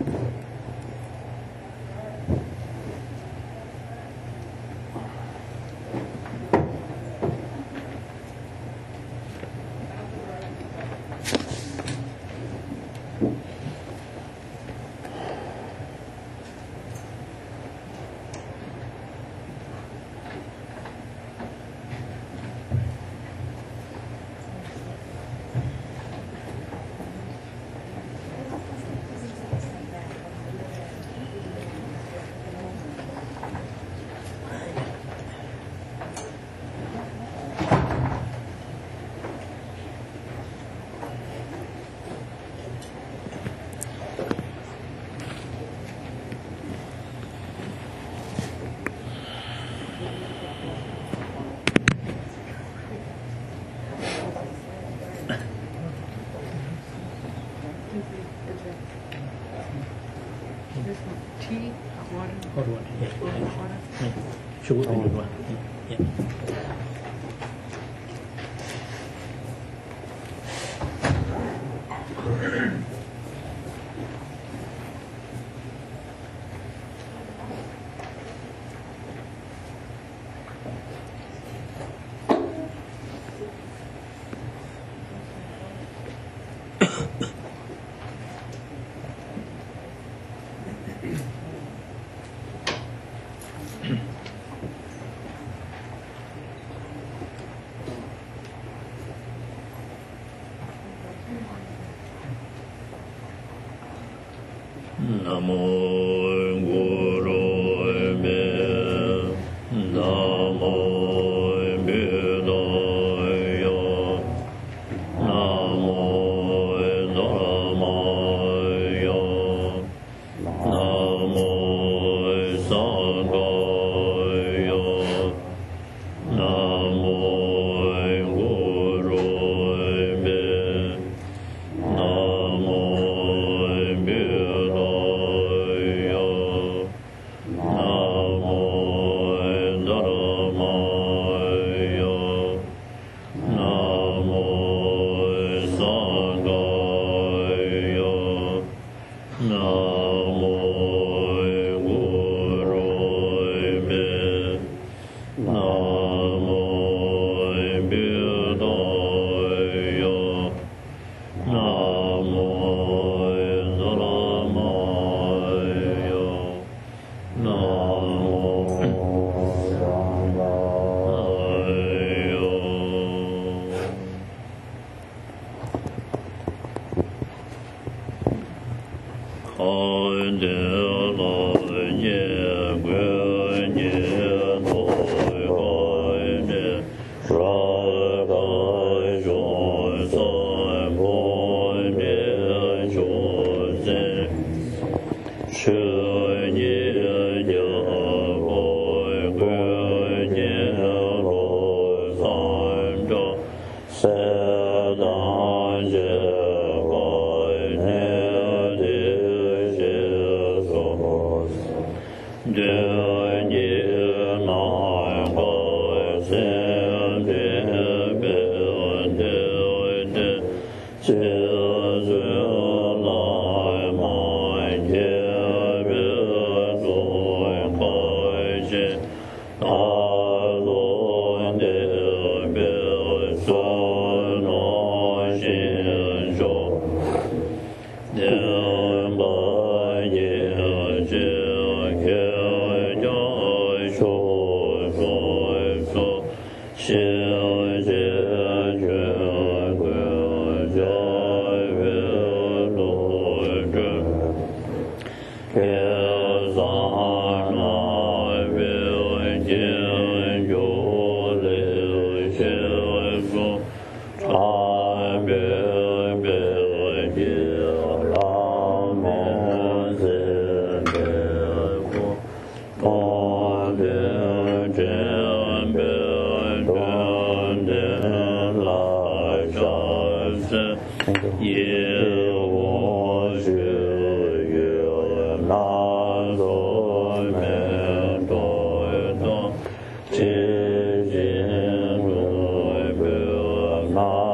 Tea, water. Hot water. Yeah. Hot water. Yeah. Sugar and good one. Yeah. Namo Guru Me Namo Buddhaya Namo Dhammaya Namo Sanghaya Namo Guru Me Namo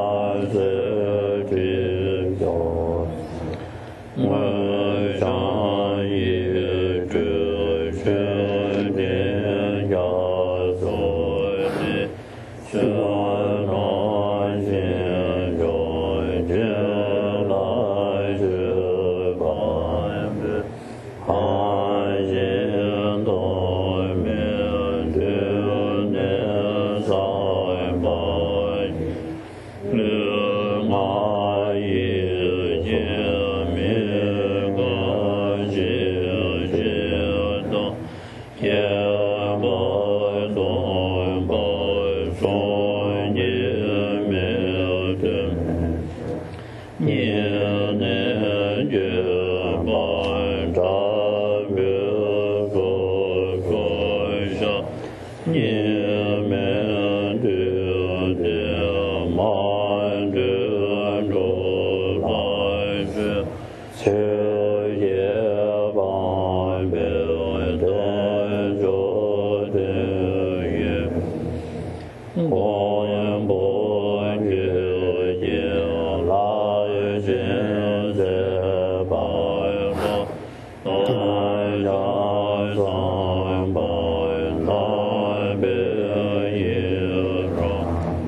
Shang 念念觉般禅别所说相，念面觉见满觉如来觉，求业般别得说的也。我言不觉见来见这白了，来家三百来别也让，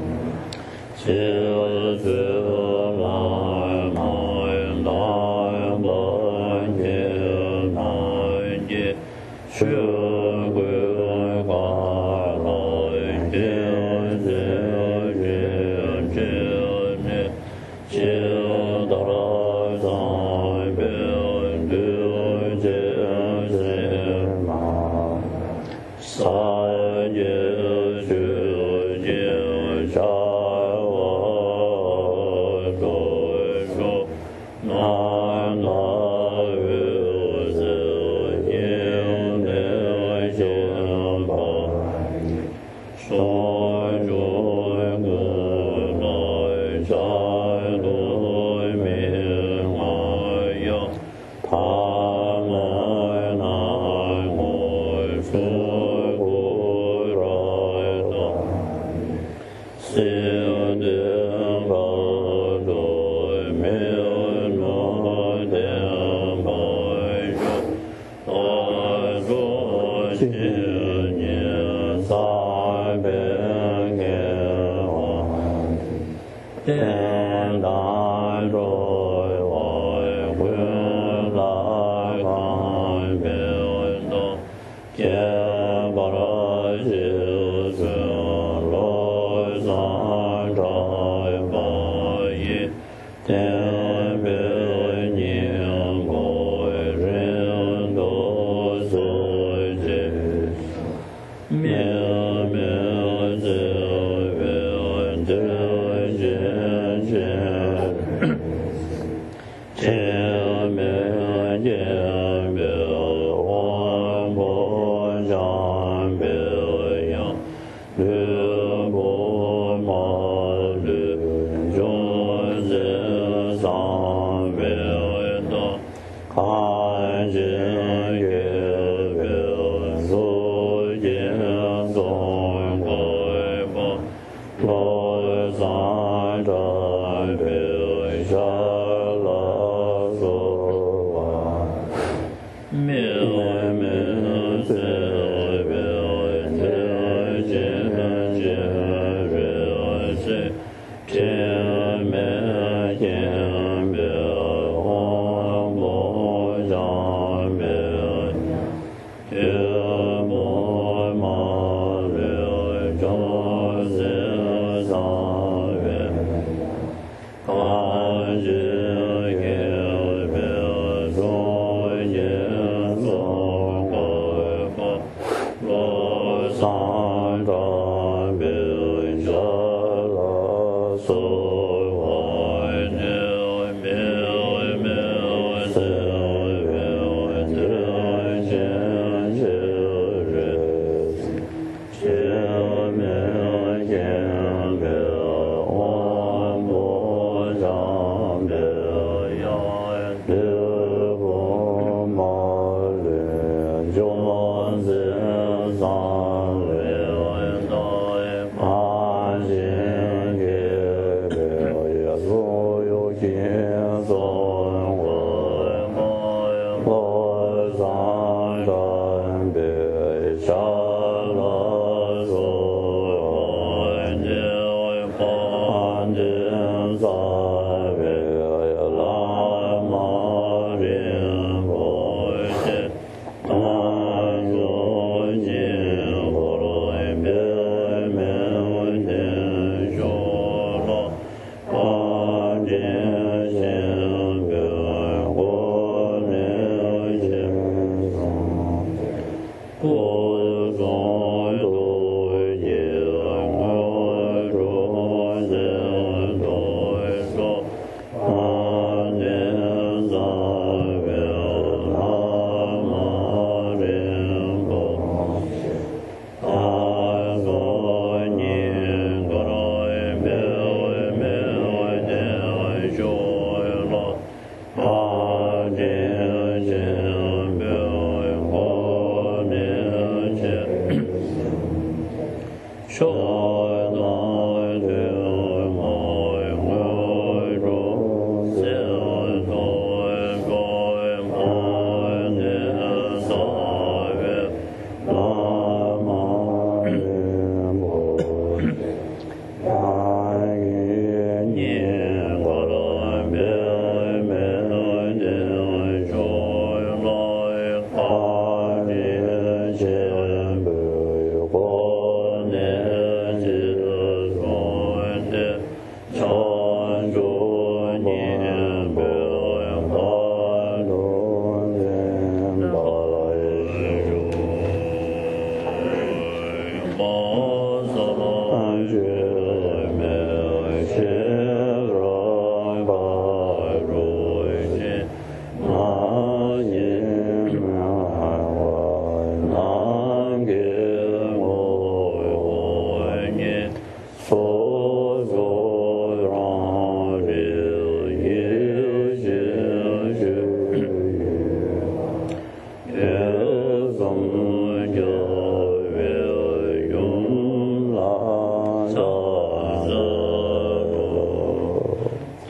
就觉来买来本也难也，学归快来见。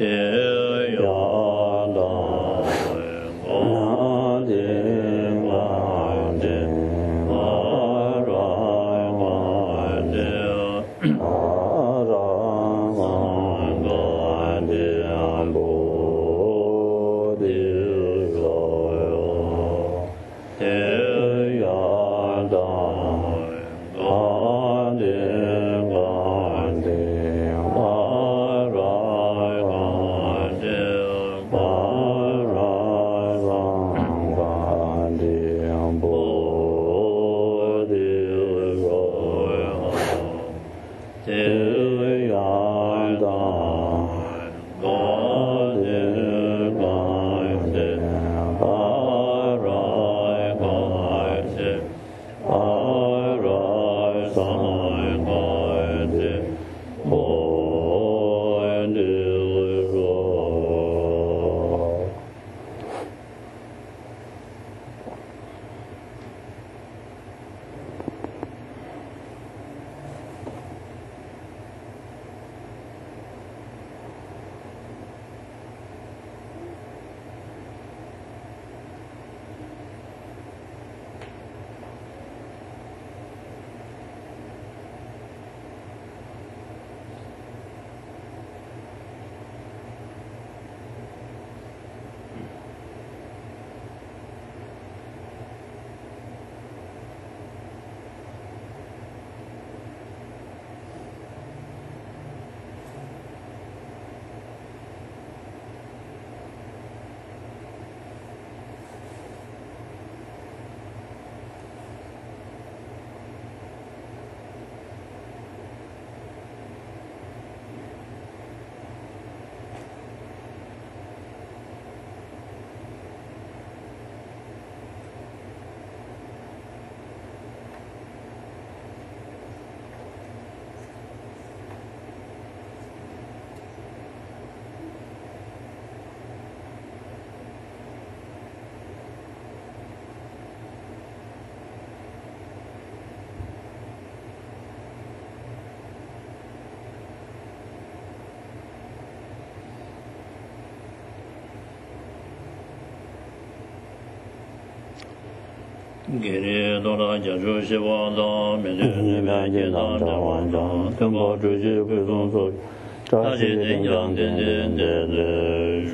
Giri Dora Jaju Shivanda Meni Meni Nam Jawanda Tumbo Juji Kuzun So Tashi Dingyang Dindin Dili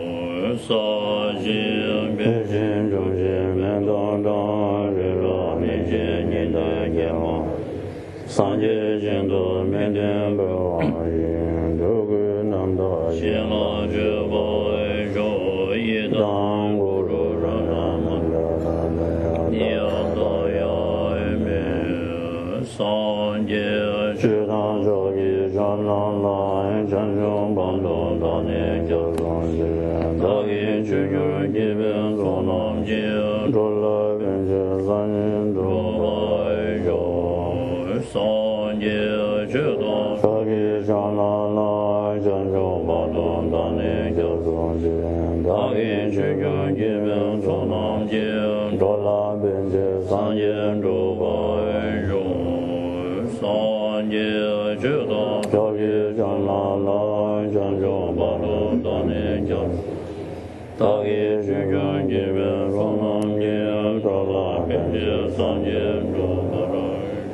Sho Sa Jin Bishin Jumshin Mendong Dong Rira Mijin Ninda Gyalong Sanje Jindu Mendin Bawa Yin Dugu Namda Shila Jibai Jo Yidang Guru Ranamanda Sanje Chidang Jogi Janlang Lai Chanchung Bandong Dani Gyalong Jiren Dagi Chunyur Gibin Zonam Jir Chola Binche Sanyin Dubai Jo Sanje Chidang Jogi Janlang Lai Chanchung Bandong Dani Gyalong Jiren Dagi Chunyur Gibin Zonam Jir Chola Binche Sanyin Dubai Jo Sanje Chidang Jogi Janlang Lai Chanchung Bandong Dani Gyalong Dagi Chunyur Gibin Zonam Jir Chola Binche Sanyin Dubai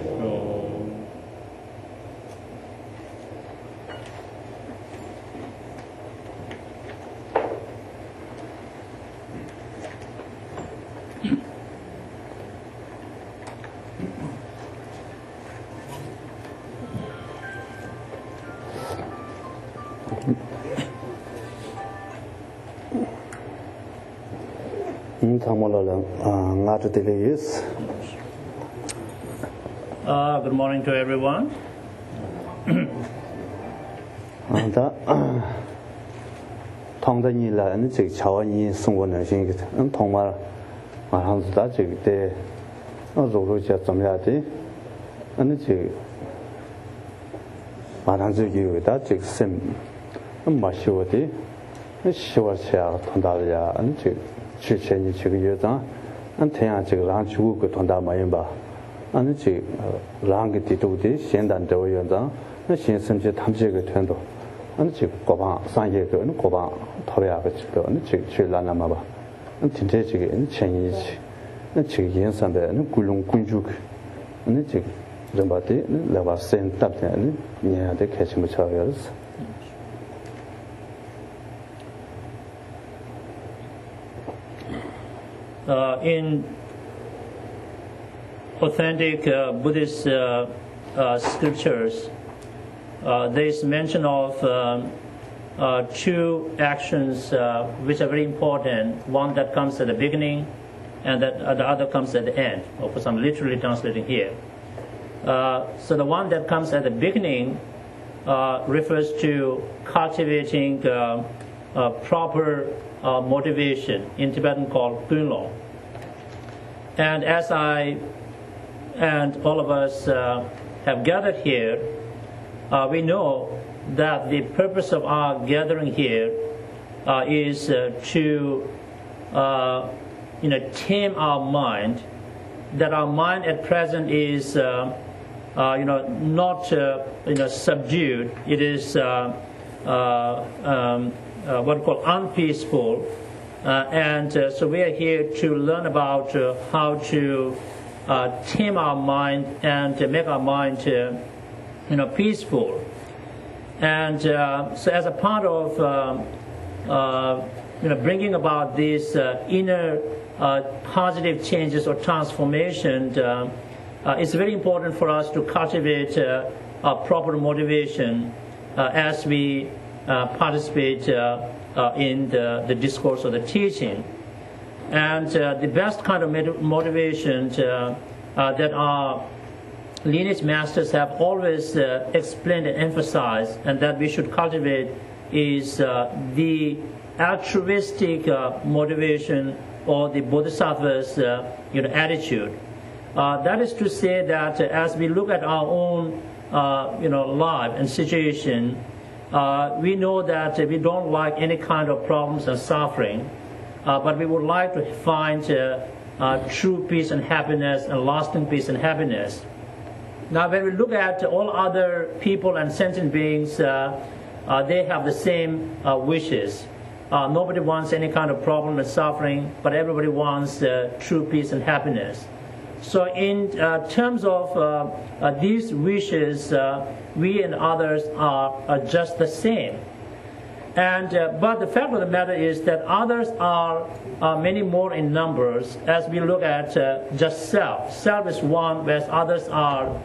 Good morning to everyone. 안 지 고바 산게 그 고바 토야 그 지도 안 지, 라나마 봐. 안 진짜 지게 천이지. 안 지, 연산배 안 굴롱 군죽. 안 지, 좀바데 라바 센 답대 안 니야데 개심을 쳐야지. In authentic Buddhist scriptures, there is mention of two actions which are very important. One that comes at the beginning, and that the other comes at the end. Of course, I'm literally translating here. So the one that comes at the beginning refers to cultivating proper motivation, in Tibetan called Kunlong. And as I and all of us have gathered here, we know that the purpose of our gathering here is to tame our mind, that our mind at present is not subdued. It is what we call unpeaceful, and so we are here to learn about how to tame our mind and to make our mind peaceful. And so as a part of bringing about these inner positive changes or transformation, it's very important for us to cultivate proper motivation as we participate in the discourse or the teaching. And the best kind of motivation that our lineage masters have always explained and emphasized, and that we should cultivate, is the altruistic motivation, or the bodhisattva's attitude. That is to say that as we look at our own life and situation, we know that we don't like any kind of problems and suffering, but we would like to find true peace and happiness and lasting peace and happiness. Now, when we look at all other people and sentient beings, they have the same wishes. Nobody wants any kind of problem and suffering, but everybody wants true peace and happiness. So in terms of these wishes, we and others are just the same. And but the fact of the matter is that others are many more in numbers as we look at just self. Self is one, whereas others are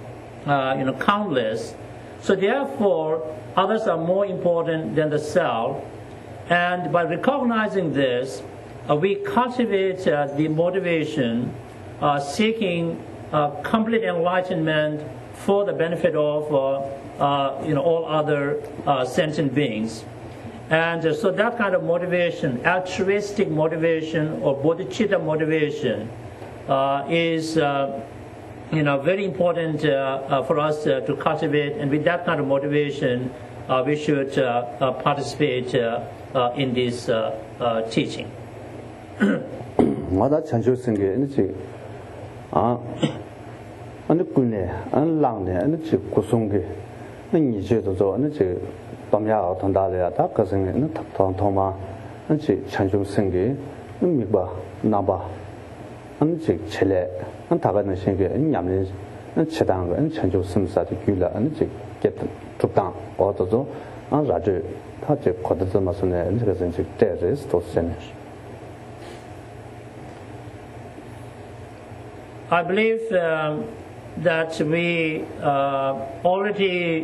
countless. So therefore, others are more important than the self. And by recognizing this, we cultivate the motivation seeking complete enlightenment for the benefit of all other sentient beings. And so that kind of motivation, altruistic motivation or bodhicitta motivation, is very important for us to cultivate. And with that kind of motivation, we should participate in this teaching. Ane kune, ane langne, ane chi kusungge, ane nije dozo, ane chi tomya aotong dalaya, da kasenge, ane tong tongma, ane chi chanchung senge, ane mikba, naba, ane chi chile, ane taga na shenge, ane nyamne, ane chidanga, ane chanchung simsa di gyula, ane chi get chupdang, o dozo, ane raju, ta chi kodazo masune, ane chi kasenge chi teres to senesh. I believe that we already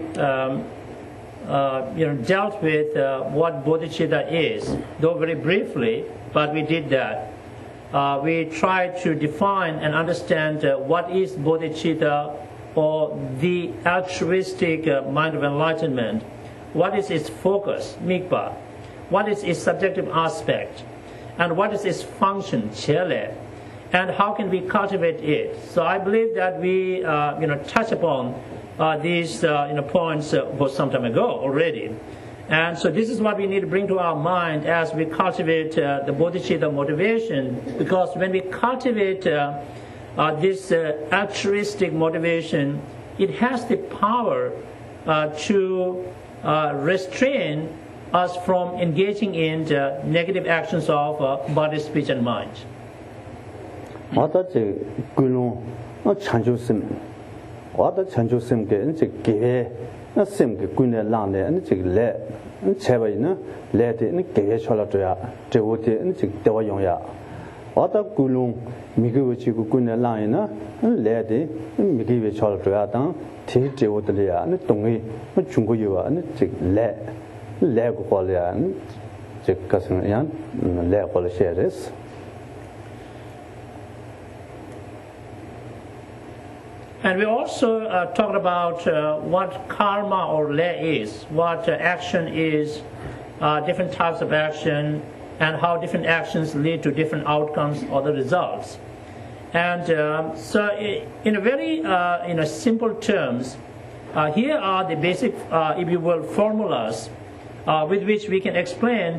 dealt with what bodhicitta is, though very briefly, but we did that. We tried to define and understand what is bodhicitta, or the altruistic mind of enlightenment. What is its focus, mikpa? What is its subjective aspect? And what is its function, chele? And how can we cultivate it? So I believe that we touched upon these points for some time ago already. And so this is what we need to bring to our mind as we cultivate the bodhicitta motivation, because when we cultivate this altruistic motivation, it has the power to restrain us from engaging in the negative actions of body, speech, and mind. 我的这规律，我长久性，我的长久性个，你这给月，那性个规律让的，你这个来，你才会呢来的，你给月出来这样，这我的你这个对我用呀。我的规律，每个月这个规律让的呢，你来的，你每个月出来这样，当提这我的呀，你懂的，我中国有啊，你这个来，你来个过来啊，你这个什么样，来过来些的是。 And we also talked about what karma or le is, what action is, different types of action, and how different actions lead to different outcomes or the results. And so, in a very simple terms, here are the basic, if you will, formulas with which we can explain,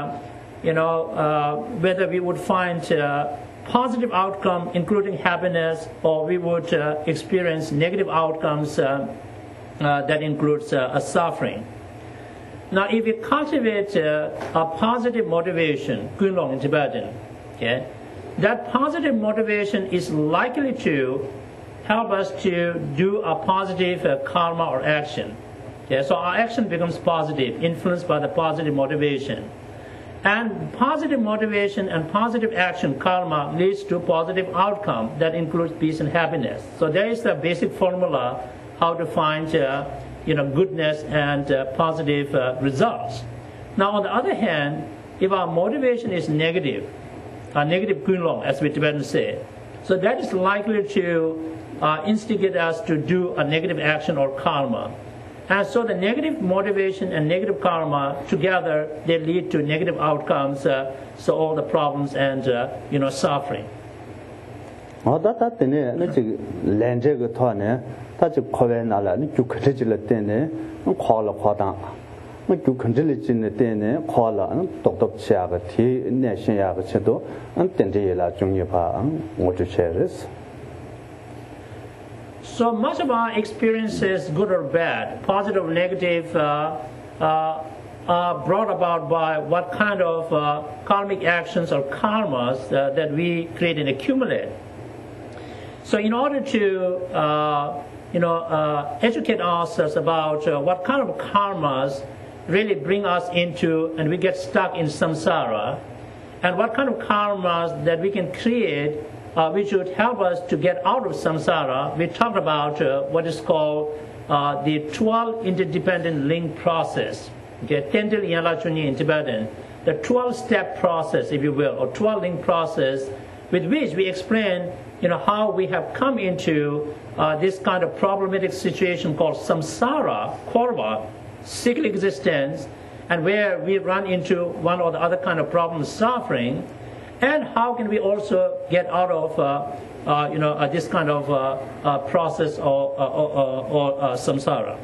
whether we would find positive outcome, including happiness, or we would experience negative outcomes that includes a suffering. Now, if we cultivate a positive motivation, Kunlong in Tibetan, okay, that positive motivation is likely to help us to do a positive karma or action. Okay, so our action becomes positive, influenced by the positive motivation. And positive motivation and positive action, karma, leads to positive outcome that includes peace and happiness. So there is the basic formula how to find goodness and positive results. Now, on the other hand, if our motivation is negative, negative kunlong, as we Tibetans say, so that is likely to instigate us to do a negative action or karma. And so the negative motivation and negative karma together, they lead to negative outcomes, so all the problems and suffering. 我他等呢，那这个连这个他呢，他就考完拿了，你就看这就了等呢，我考了考当，我就看这里进了等呢，考了，读下个题，耐心下个程度，等这一了中一把，我就确实是。 So much of our experiences, good or bad, positive or negative, are brought about by what kind of karmic actions or karmas that we create and accumulate. So in order to educate ourselves about what kind of karmas really bring us into and we get stuck in samsara, and what kind of karmas that we can create which would help us to get out of samsara, we talked about what is called the 12 interdependent link process. Okay, Tentil Yala Chunyi in Tibetan, the 12-step process, if you will, or 12-link process, with which we explain, how we have come into this kind of problematic situation called samsara, korva, cyclic existence, and where we run into one or the other kind of problem, suffering. And how can we also get out of, this kind of process or samsara?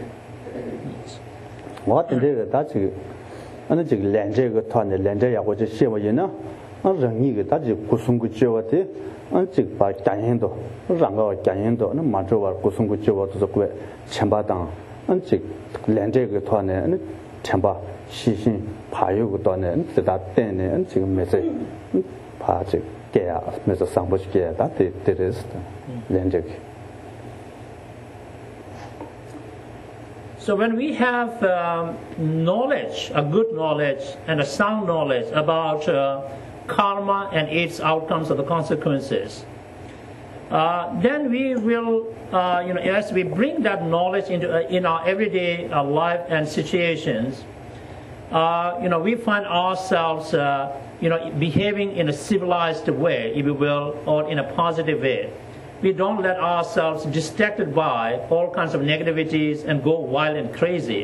我等这个他这个，那这个连这个团的连这样或者写我人呢，人一个他就古松个教我的，这个把感应到，让个感应到，那马上话古松个教我都是过前把当，这连这个团呢，那前把细心爬有个团呢，这他等呢，这个没事。 怕这给啊，没事上不去给啊，他得的是的，连这个。 So when we have knowledge, a good knowledge and a sound knowledge about karma and its outcomes or the consequences, then we will, as we bring that knowledge into in our everyday life and situations, we find ourselves, behaving in a civilized way, if you will, or in a positive way. We don't let ourselves distracted by all kinds of negativities and go wild and crazy.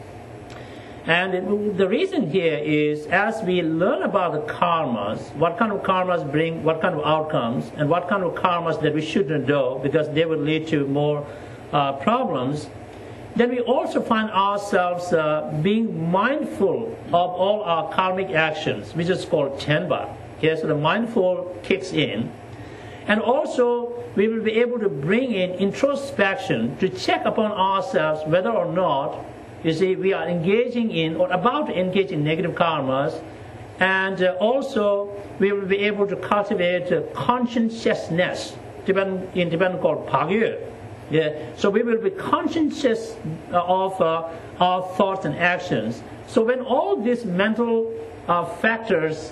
And the reason here is, as we learn about the karmas, what kind of karmas bring what kind of outcomes, and what kind of karmas that we shouldn't do because they will lead to more problems, then we also find ourselves being mindful of all our karmic actions, which is called tenpa. Okay, so the mindful kicks in. And also, we will be able to bring in introspection to check upon ourselves whether or not, You see, we are engaging in or about to engage in negative karmas, and also we will be able to cultivate conscientiousness, in Tibetan called Pagyu. Yeah. So we will be conscientious of our thoughts and actions. So when all these mental factors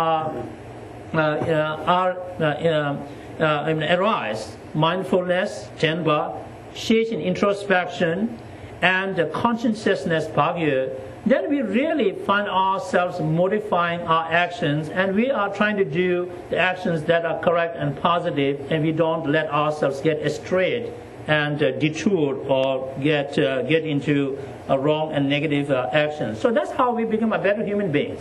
arise, mindfulness, Chenpa, Shishin introspection, and conscientiousness, Pagyu, then we really find ourselves modifying our actions, and we are trying to do the actions that are correct and positive, and we don't let ourselves get astray and detoured or get into wrong and negative actions. So that's how we become a better human beings.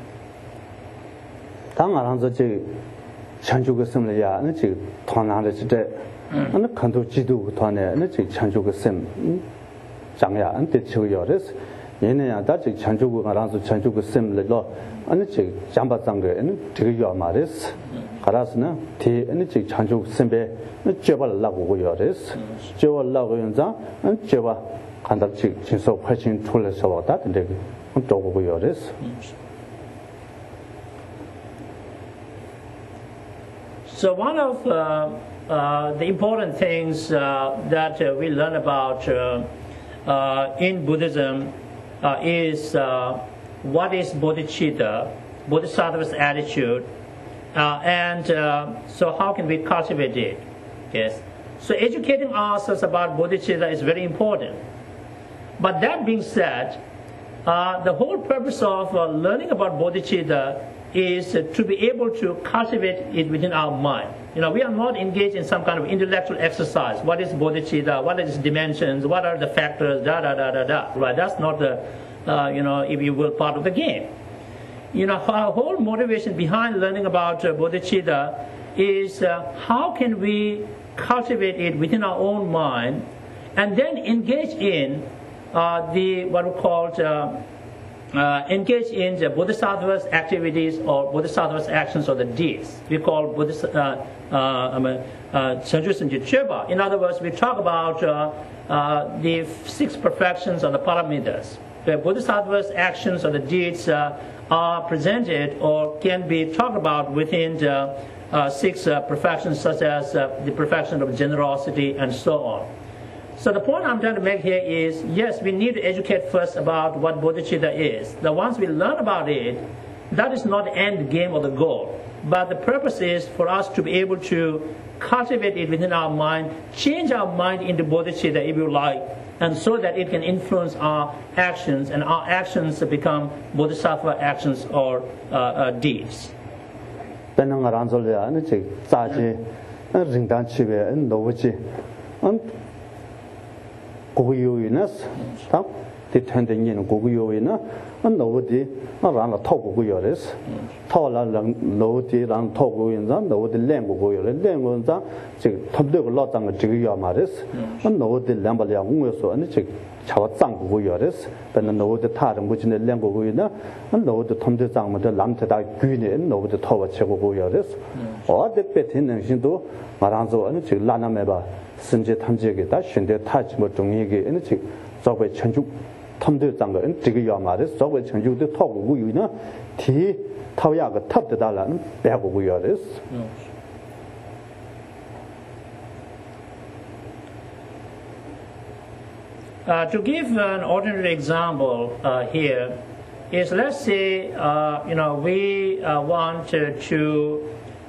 얘네야 다지 chanchugu 알아서 chanchugu 셈을로 아니 지 잠바장게 되게 말했어. 가라스나 티 아니 지 chanchugu 셈배 쥐발라고 요레스. 쥐발라고 연자 쥐바 간답지 진서 훨씬 출래서 왔다 근데 또 요레스. So one of the important things that we learn about in Buddhism is what is bodhicitta, bodhisattva's attitude, and so how can we cultivate it? Yes. So educating ourselves about bodhicitta is very important. But that being said, the whole purpose of learning about bodhicitta is to be able to cultivate it within our mind. You know, we are not engaged in some kind of intellectual exercise. What is bodhicitta? What are its dimensions? What are the factors? Right? That's not the, if you will, part of the game. You know, our whole motivation behind learning about bodhicitta is how can we cultivate it within our own mind, and then engage in what we call engage in the bodhisattva's activities or bodhisattva's actions or the deeds. We call in other words, we talk about the 6 perfections or the paramitas. The bodhisattva's actions or the deeds are presented or can be talked about within the 6 perfections, such as the perfection of generosity and so on. So the point I'm trying to make here is, yes, we need to educate first about what bodhicitta is. That once we learn about it, that is not the end game or the goal. But the purpose is for us to be able to cultivate it within our mind, change our mind into bodhicitta, if you like, and so that it can influence our actions, and our actions become bodhisattva actions or deeds. 고고요이나스 딱 디텐딩인 고고요이나 너어디 라나 토고요레스 토라랑 너어디랑 토고인자 너어디 랭고고요레 랭고자 즉 탑되고 라장을 지기야 말레스 너어디 랭발야 공에서 아니 즉 차와 장고고요레스 근데 너어디 타는 무진의 랭고고이나 너어디 탐대장마다 람테다 귀네 너어디 토와 최고고요레스 어디 배트는 신도 말한서 아니 즉 라나메바 선제 탐지에게다 신대 타지 뭐 종이게 에너지 저거 천주 탐들 장거 지금 요 말에 저거 천주도 타고 유나 티 타야가 탑되다라는 배고고 요레스. To give an ordinary example here is, let's say we want to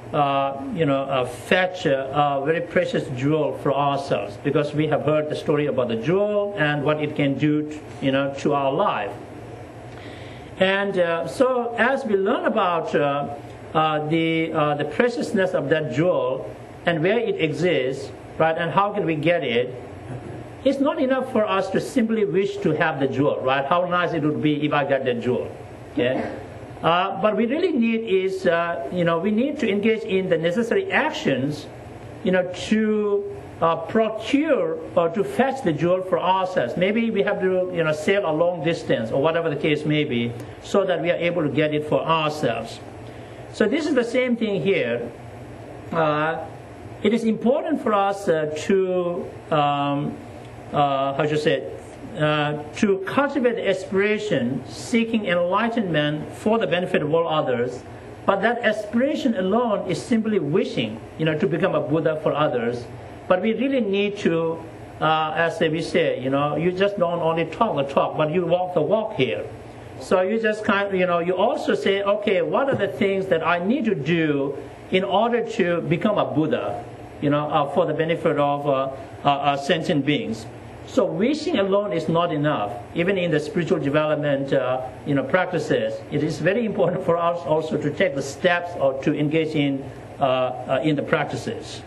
fetch a very precious jewel for ourselves, because we have heard the story about the jewel and what it can do, to our life. And so, as we learn about the preciousness of that jewel and where it exists, right, and how can we get it, it's not enough for us to simply wish to have the jewel, right? How nice it would be if I got that jewel, okay? But we really need is, we need to engage in the necessary actions, to procure or to fetch the jewel for ourselves. Maybe we have to, sail a long distance or whatever the case may be, so that we are able to get it for ourselves. So this is the same thing here. It is important for us to to cultivate the aspiration, seeking enlightenment for the benefit of all others. But that aspiration alone is simply wishing, to become a Buddha for others. But we really need to, as we say, you just don't only talk the talk, but you walk the walk here. So you just you also say, okay, what are the things that I need to do in order to become a Buddha, for the benefit of sentient beings. So wishing alone is not enough. Even in the spiritual development, practices, it is very important for us also to take the steps or to engage in the practices.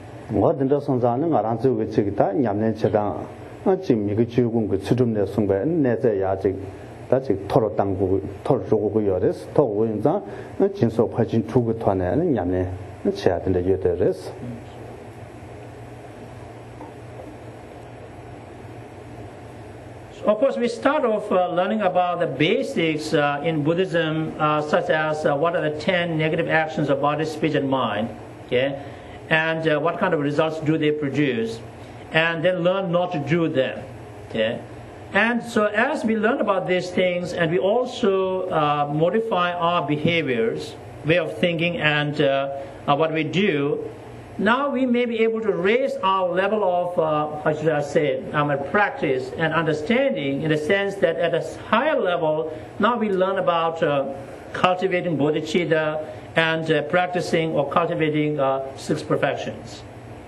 Of course, we start off learning about the basics in Buddhism, such as what are the 10 negative actions of body, speech, and mind, okay? And what kind of results do they produce, and then learn not to do them, okay? And so as we learn about these things, and we also modify our behaviors, way of thinking, and what we do, now we may be able to raise our level of, practice and understanding, in the sense that at a higher level, now we learn about cultivating bodhicitta and practicing or cultivating 6 perfections.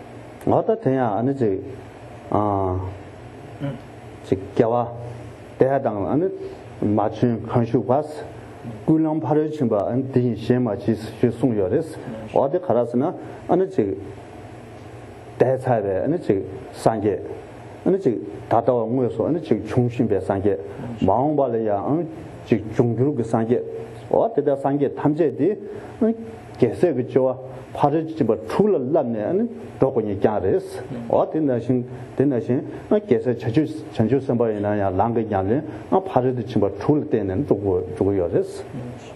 Gulang Paro Chimba and the Shema Sung Yoris, or the Karasana, and a chick, that's how and a chick, Sange, and a chick, Tata Muso, and a chick, Chungshimbe Sange, Maung Balaya, and chick Chungurug Sange, or the Sange Tamje di, Geseg Joa, Parachimba, Trula Lamne, and Dogony Garis, or the nation, I guess a Chanju somebody in a longer yamlin, or Parachimba, Trula Den and Joyoris.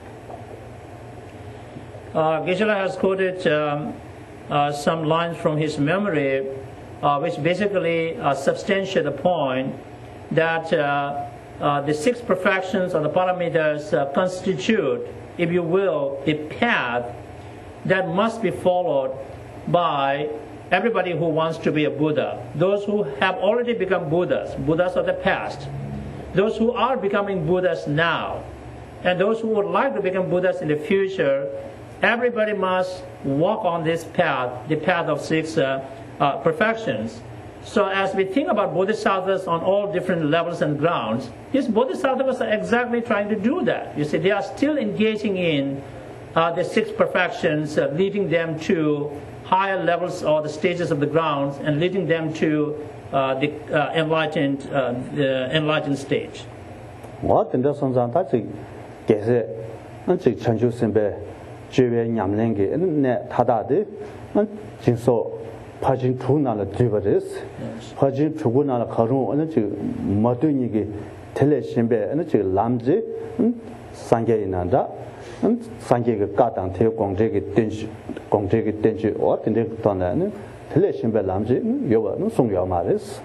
Geshe-la has quoted some lines from his memory, which basically substantiate the point that the 6 perfections of the paramitas constitute, if you will, a path that must be followed by everybody who wants to be a Buddha. Those who have already become Buddhas, Buddhas of the past, those who are becoming Buddhas now, and those who would like to become Buddhas in the future. Everybody must walk on this path, the path of 6 perfections. So as we think about bodhisattvas on all different levels and grounds, these bodhisattvas are exactly trying to do that. You see, they are still engaging in the 6 perfections, leading them to higher levels or the stages of the grounds, and leading them to the enlightened stage. What in the Sonsan Tachi gets it, and Chanju Simbe, Jive Yamlengi, and Net Tadadi, and Jinso Pajin Tunala Divaris, Pajin Tuguna Karu, and Matunigi, Tele Shimbe, and Lamji, and Sange Inanda. And Sange got until Gongjegi Denji or in the Tonan, Teleshimbe Lamji, Yoga, Sung Yamaris.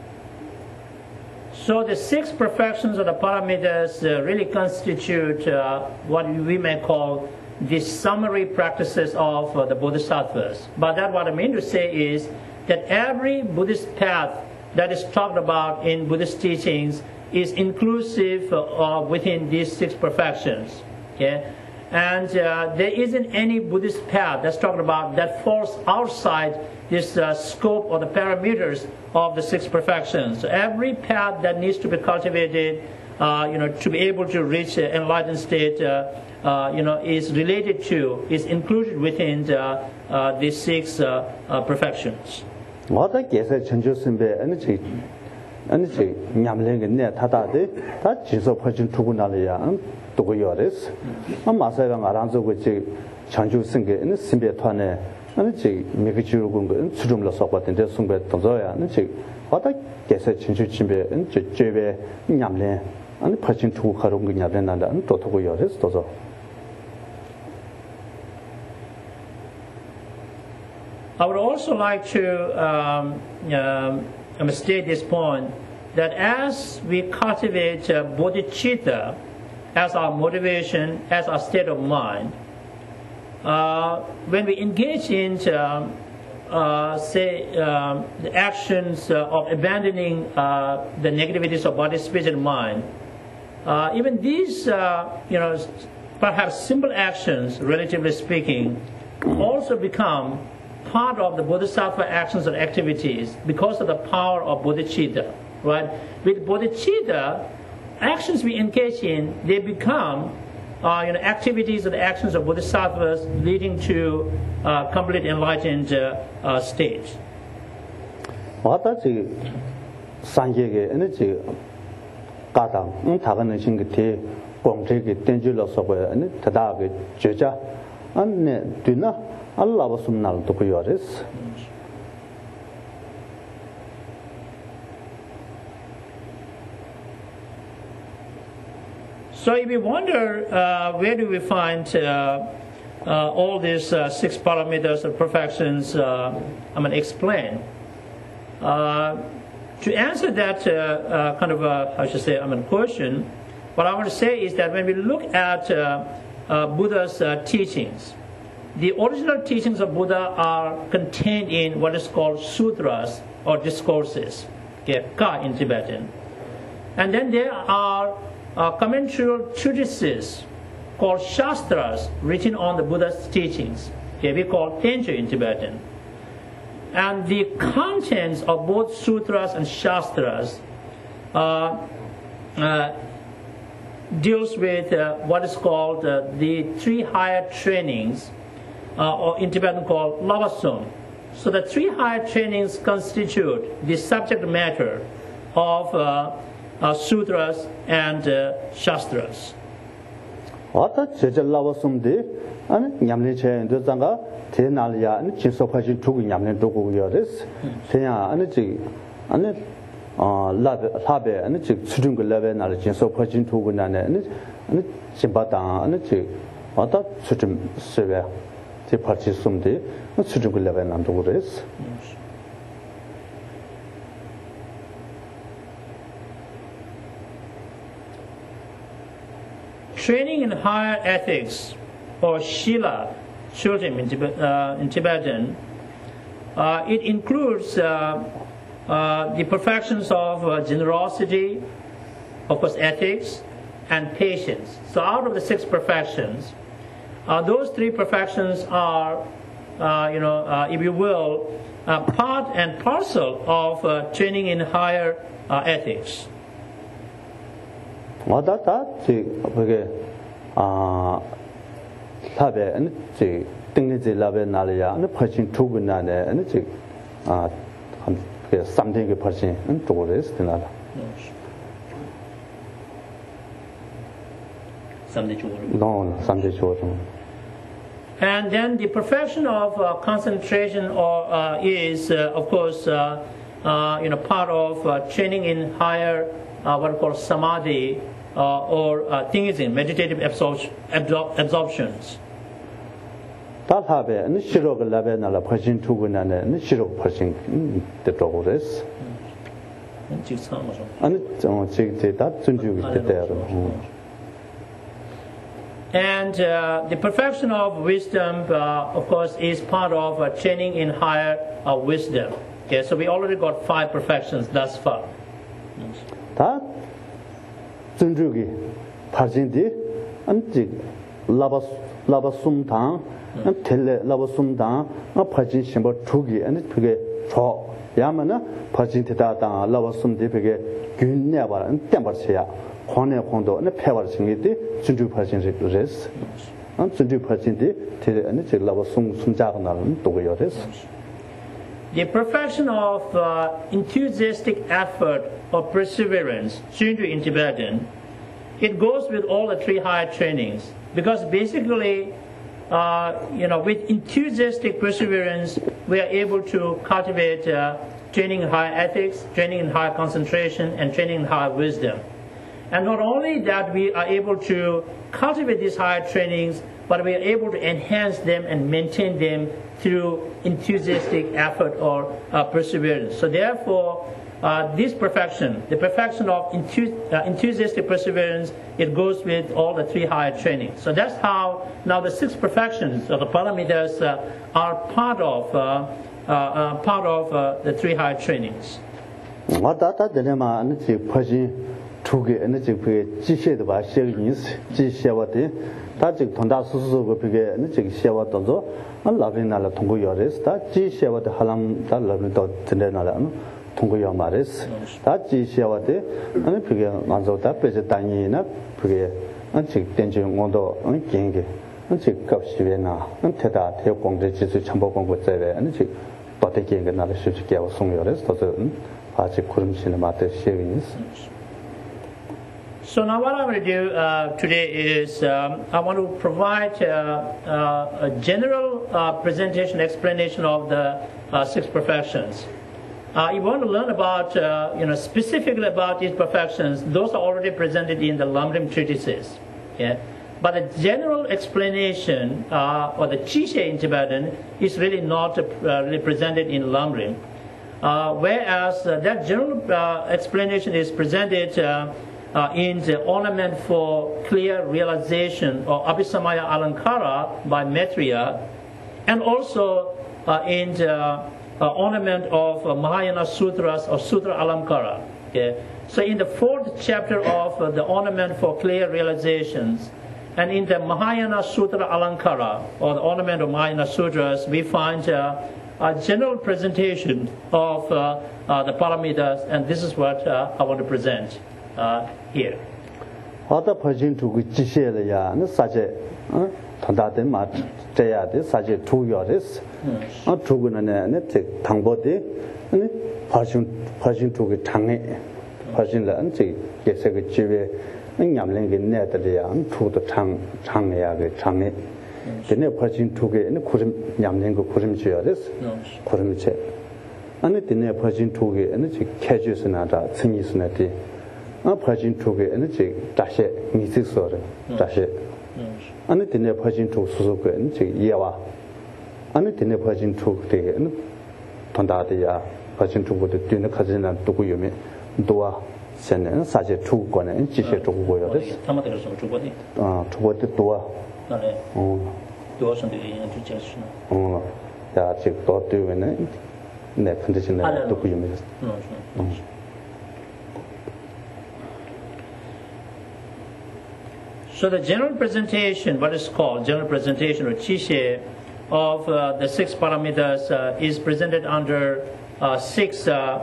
So the 6 perfections of the paramitas really constitute what we may call the summary practices of the bodhisattvas. But that what I mean to say is that every Buddhist path that is talked about in Buddhist teachings is inclusive within these 6 perfections. Okay? And there isn't any Buddhist path that's talked about that falls outside this scope or the parameters of the 6 perfections. So every path that needs to be cultivated, to be able to reach an enlightened state, is related to, is included within these 6 perfections. What I guess I change Simbe energy. And it's Yamling net Tadade, that is a person to Gunalia. Yoris, a Masayang Aranzo with Chanju Singe and Simbe Twane, and Mikichu and Sudumla Sopat and the Sumbe Tozoya, and what I guess a Chinchu Chimbe and Jeve Yamle, and the person to Karunga and Toto Yoris Tozo. I would also like to state this point, that as we cultivate bodhicitta as our motivation, as our state of mind, when we engage in, the actions of abandoning the negativities of body, speech, and mind, even these, perhaps simple actions, relatively speaking, also become part of the bodhisattva actions and activities because of the power of bodhicitta, right? With bodhicitta, actions we engage in, they become activities and actions of bodhisattvas leading to complete enlightened state. So if we wonder where do we find all these 6 parameters of perfections explained, to answer that question, what I want to say is that when we look at Buddha's teachings, the original teachings of Buddha are contained in what is called sutras or discourses, ka in Tibetan. And then there are commentary treatises called shastras written on the Buddha's teachings. We call tenjo in Tibetan. And the contents of both sutras and shastras deals with what is called the 3 higher trainings, or in Tibetan called lavasum. So the 3 higher trainings constitute the subject matter of sutras and shastras. Training in higher ethics, or shila, shultim in Tibetan, it includes the perfections of generosity, of course ethics, and patience. So out of the 6 perfections, those 3 perfections are, if you will, part and parcel of training in higher ethics. And then the perfection of concentration is, of course, part of training in higher, what we call samadhi, or thingism, meditative absorptions. And the perfection of wisdom, of course, is part of training in higher wisdom. Okay, so we already got 5 perfections thus far. The perfection of enthusiastic effort or perseverance, Chundu in Tibetan, it goes with all the 3 higher trainings, because basically, with enthusiastic perseverance, we are able to cultivate training in higher ethics, training in higher concentration, and training in higher wisdom. And not only that we are able to cultivate these higher trainings, but we are able to enhance them and maintain them through enthusiastic effort or perseverance. So therefore, this perfection, the perfection of enthusiastic perseverance, it goes with all the 3 higher trainings. So that's how now the 6 perfections of the paramitas are part of the 3 higher trainings. 투게 에너지 그 지시에도 봐 시행이 지시와데 다직 돈다 수수고 그게 에너지 시와도도 알라빈나라 통고여레스 다 지시와데 할람다 라빈도 진데나라 통고여 말레스 다 지시와데 아니 그게 만족다 빼제 단위나 그게 안직 된중 온도 경계 안직 값시베나 안테다 대공대 지수 참보 공부 제외 안직 바테게 나라 수직계와 송여레스 더 아직 구름신의 마트 시행이 So now what I will do today is I want to provide a general presentation explanation of the 6 perfections. You want to learn about, specifically about these perfections. Those are already presented in the Lamrim treatises. Yeah? But the general explanation or the Chishe in Tibetan is really not really presented in Lamrim. Whereas that general explanation is presented in the ornament for clear realization or Abhisamaya Alankara by Maitreya, and also in the ornament of Mahayana Sutras or Sutra Alankara. Okay? So in the 4th chapter of the ornament for clear realizations, and in the Mahayana Sutra Alankara, or the ornament of Mahayana Sutras, we find a general presentation of the paramitas, and this is what I want to present here. Other person to Gishelia, and Saje, Tandate Mat, Jayade, Saje 2 years, not Tugun and take Tangbodi, and Persian to get Tangi, Persian land, get Secretary, and Yamling in Netherlands, to the Tangiag, Tangi. The new Persian to get in the Kurim Yamling Kurim Cheris, Kurim Che. And the new Persian to get and the Cages and other things in it. Persian to get energy, dash it, music or dash it. And it in a Persian to Suzuka and Yawa. And it in a Persian to the Tondadia, Persian to go to dinner cousin and Tukuyumi, Dua, Sen and such a 2 gone and Chisha to go to what the Dua. Doors on the indigestion. Oh, yeah, check thought to win in that condition that Tukuyumi. So the general presentation, what is called general presentation or Chishe of the 6 paramitas is presented under 6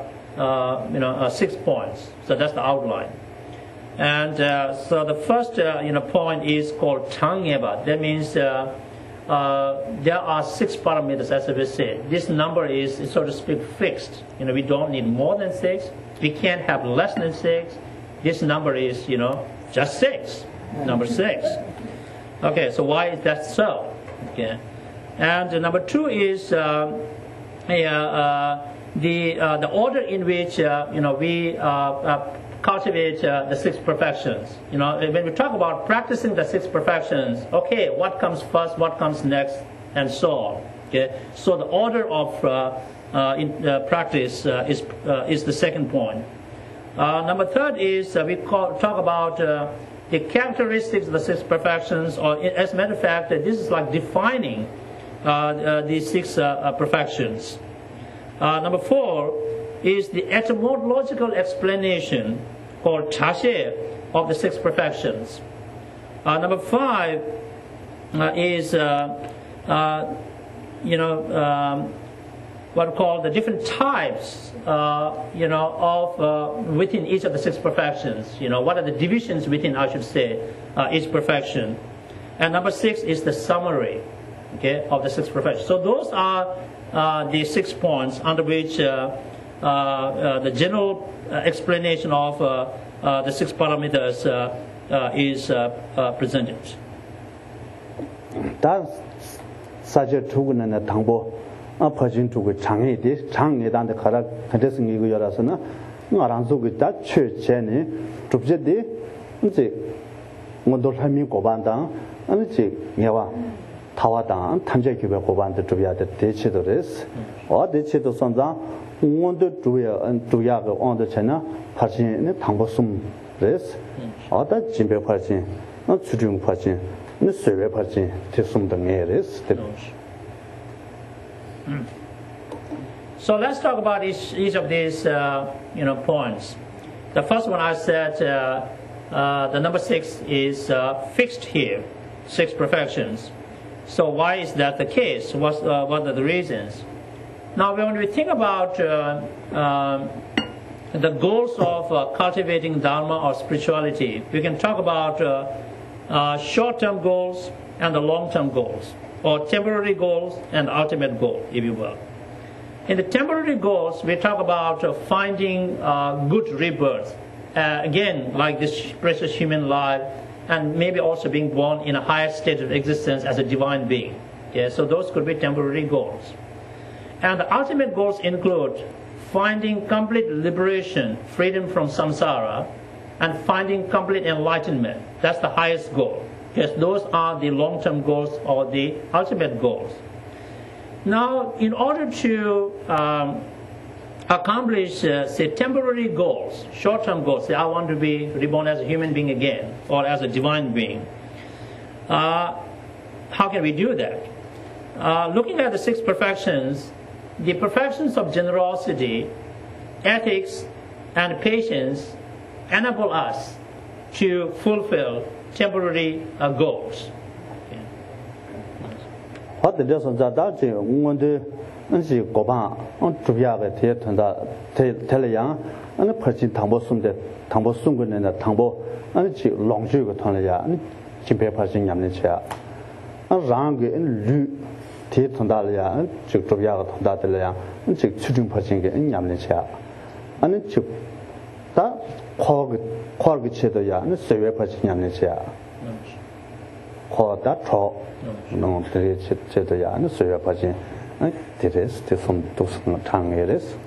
points. So that's the outline. And so the first point is called Tangyeba. That means there are 6 paramitas, as we said. This number is, so to speak, fixed. We don't need more than 6. We can't have less than 6. This number is, just 6. Number 6. Okay, so why is that so? Okay, and number 2 is the order in which we cultivate the 6 perfections. When we talk about practicing the 6 perfections, okay, what comes first, what comes next, and so on. Okay, so the order of practice is the second point. Number 3 is we talk about the characteristics of the 6 perfections, or as a matter of fact, this is like defining these 6 perfections. Number 4 is the etymological explanation called Chashe of the 6 perfections. Number 5 is what we call the different types of within each of the 6 perfections. What are the divisions within, I should say, each perfection. And number 6 is the summary, okay, of the 6 perfections. So those are the 6 points under which the general explanation of the 6 paramitas is presented. That's such a Tugun Tangbo. Persian to with Changi, Changi than the Karak, addressing you Yarasana, Naranzo with that church, Jenny, Tupjedi, Mondolhami Gobanda, and the Yawa, Tawadan, Tamjaki Gobanda to be at the Techidores, or the Cheto Sanda, 원도 주야가 온도 전에 파진의 당보숨 레스 어다 진배 파진 주중 파진 쇠외 파진 대숨 등의 레스. So let's talk about each of these points. The first one I said the number 6 is fixed here, 6 perfections. So why is that the case? What are the reasons? Now when we think about the goals of cultivating Dharma or spirituality, we can talk about short-term goals and the long-term goals, or temporary goals and ultimate goal, if you will. In the temporary goals, we talk about finding good rebirth, again, like this precious human life, and maybe also being born in a higher state of existence as a divine being. Okay, so those could be temporary goals. And the ultimate goals include finding complete liberation, freedom from samsara, and finding complete enlightenment. That's the highest goal. Yes, those are the long-term goals or the ultimate goals. Now, in order to accomplish, say, temporary goals, short-term goals, say, I want to be reborn as a human being again, or as a divine being, how can we do that? Looking at the 6 perfections, the perfections of generosity, ethics, and patience enable us to fulfill temporary goals. What the lesson that 원도 은시 고방 주야가 대통다 텔레양 아니 퍼진 당보 숨데 당보 숨근에나 당보 아니 지 롱주가 통려야 아니 집에 퍼진 냠내차 랑게 류 대통다려야 지 주야가 통다들려야 지 추중 퍼진 게 냠내차 아니 지다 khoge chedoya ne sewe phachi nyamne cha kho da tho no tere chedoya ne sewe phachi teres te som to som thangeres.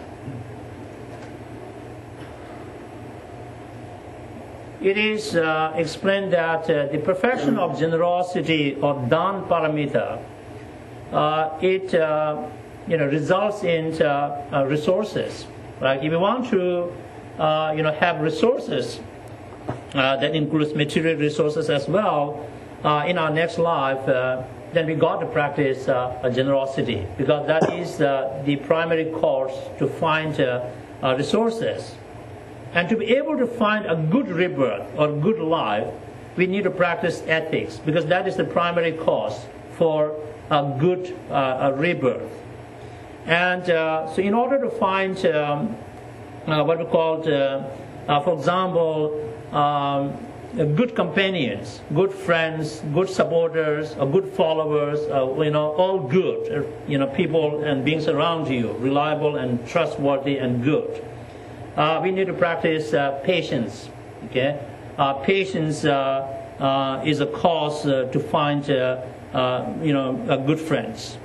It is explained that the perfection of generosity or dan paramita it results in resources. Like if you want to have resources that includes material resources as well in our next life, then we got to practice generosity, because that is the primary course to find resources. And to be able to find a good rebirth or good life, we need to practice ethics, because that is the primary cause for a good rebirth. And so in order to find what we call, for example, good companions, good friends, good supporters, good followers, all good, people and beings around you, reliable and trustworthy and good. We need to practice patience. Okay, patience is a cause to find, good friends.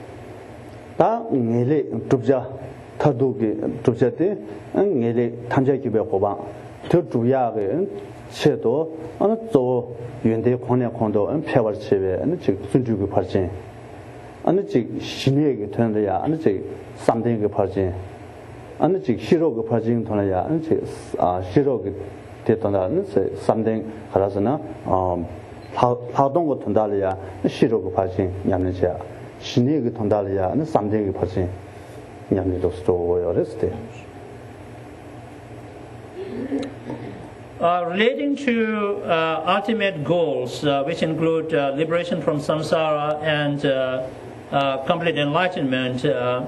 타도게 조제때 응엘에 탐자기배 고방 더 주야게 체도 어느 조 연대 권내 권도 폐월 체베 어느 즉 순주기 발전 어느 즉 신의에게 되는데야 어느 즉 삼대에게 발전 어느 즉 시로그 발전 돈이야 어느 즉 시로그 됐던다는 삼대 가라서나 파동고 돈달이야 시로그 발전 냠는지야 신의에게 돈달이야 어느 삼대에게 발전 relating to ultimate goals, which include liberation from samsara and complete enlightenment,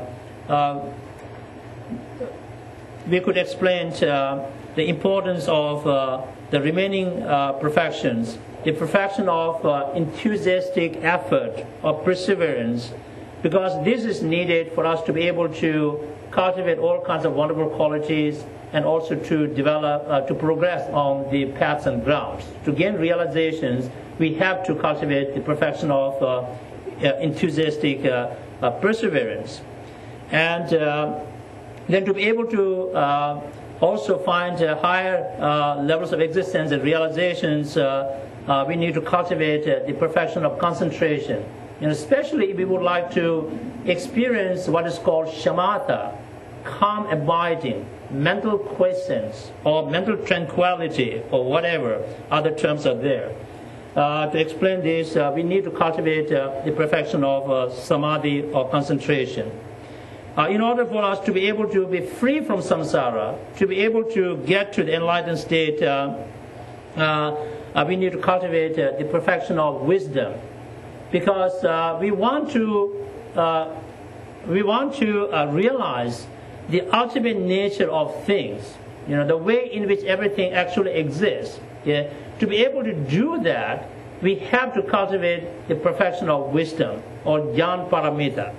we could explain the importance of the remaining perfections, the perfection of enthusiastic effort or perseverance, because this is needed for us to be able to cultivate all kinds of wonderful qualities and also to develop, to progress on the paths and grounds. To gain realizations, we have to cultivate the perfection of enthusiastic perseverance. And then to be able to also find higher levels of existence and realizations, we need to cultivate the perfection of concentration. And especially if we would like to experience what is called shamatha, calm abiding, mental quiescence, or mental tranquility, or whatever other terms are there. To explain this, we need to cultivate the perfection of samadhi or concentration. In order for us to be able to be free from samsara, to be able to get to the enlightened state, we need to cultivate the perfection of wisdom, because we want to realize the ultimate nature of things, the way in which everything actually exists. Yeah? To be able to do that, we have to cultivate the perfection of wisdom, or jnana paramita.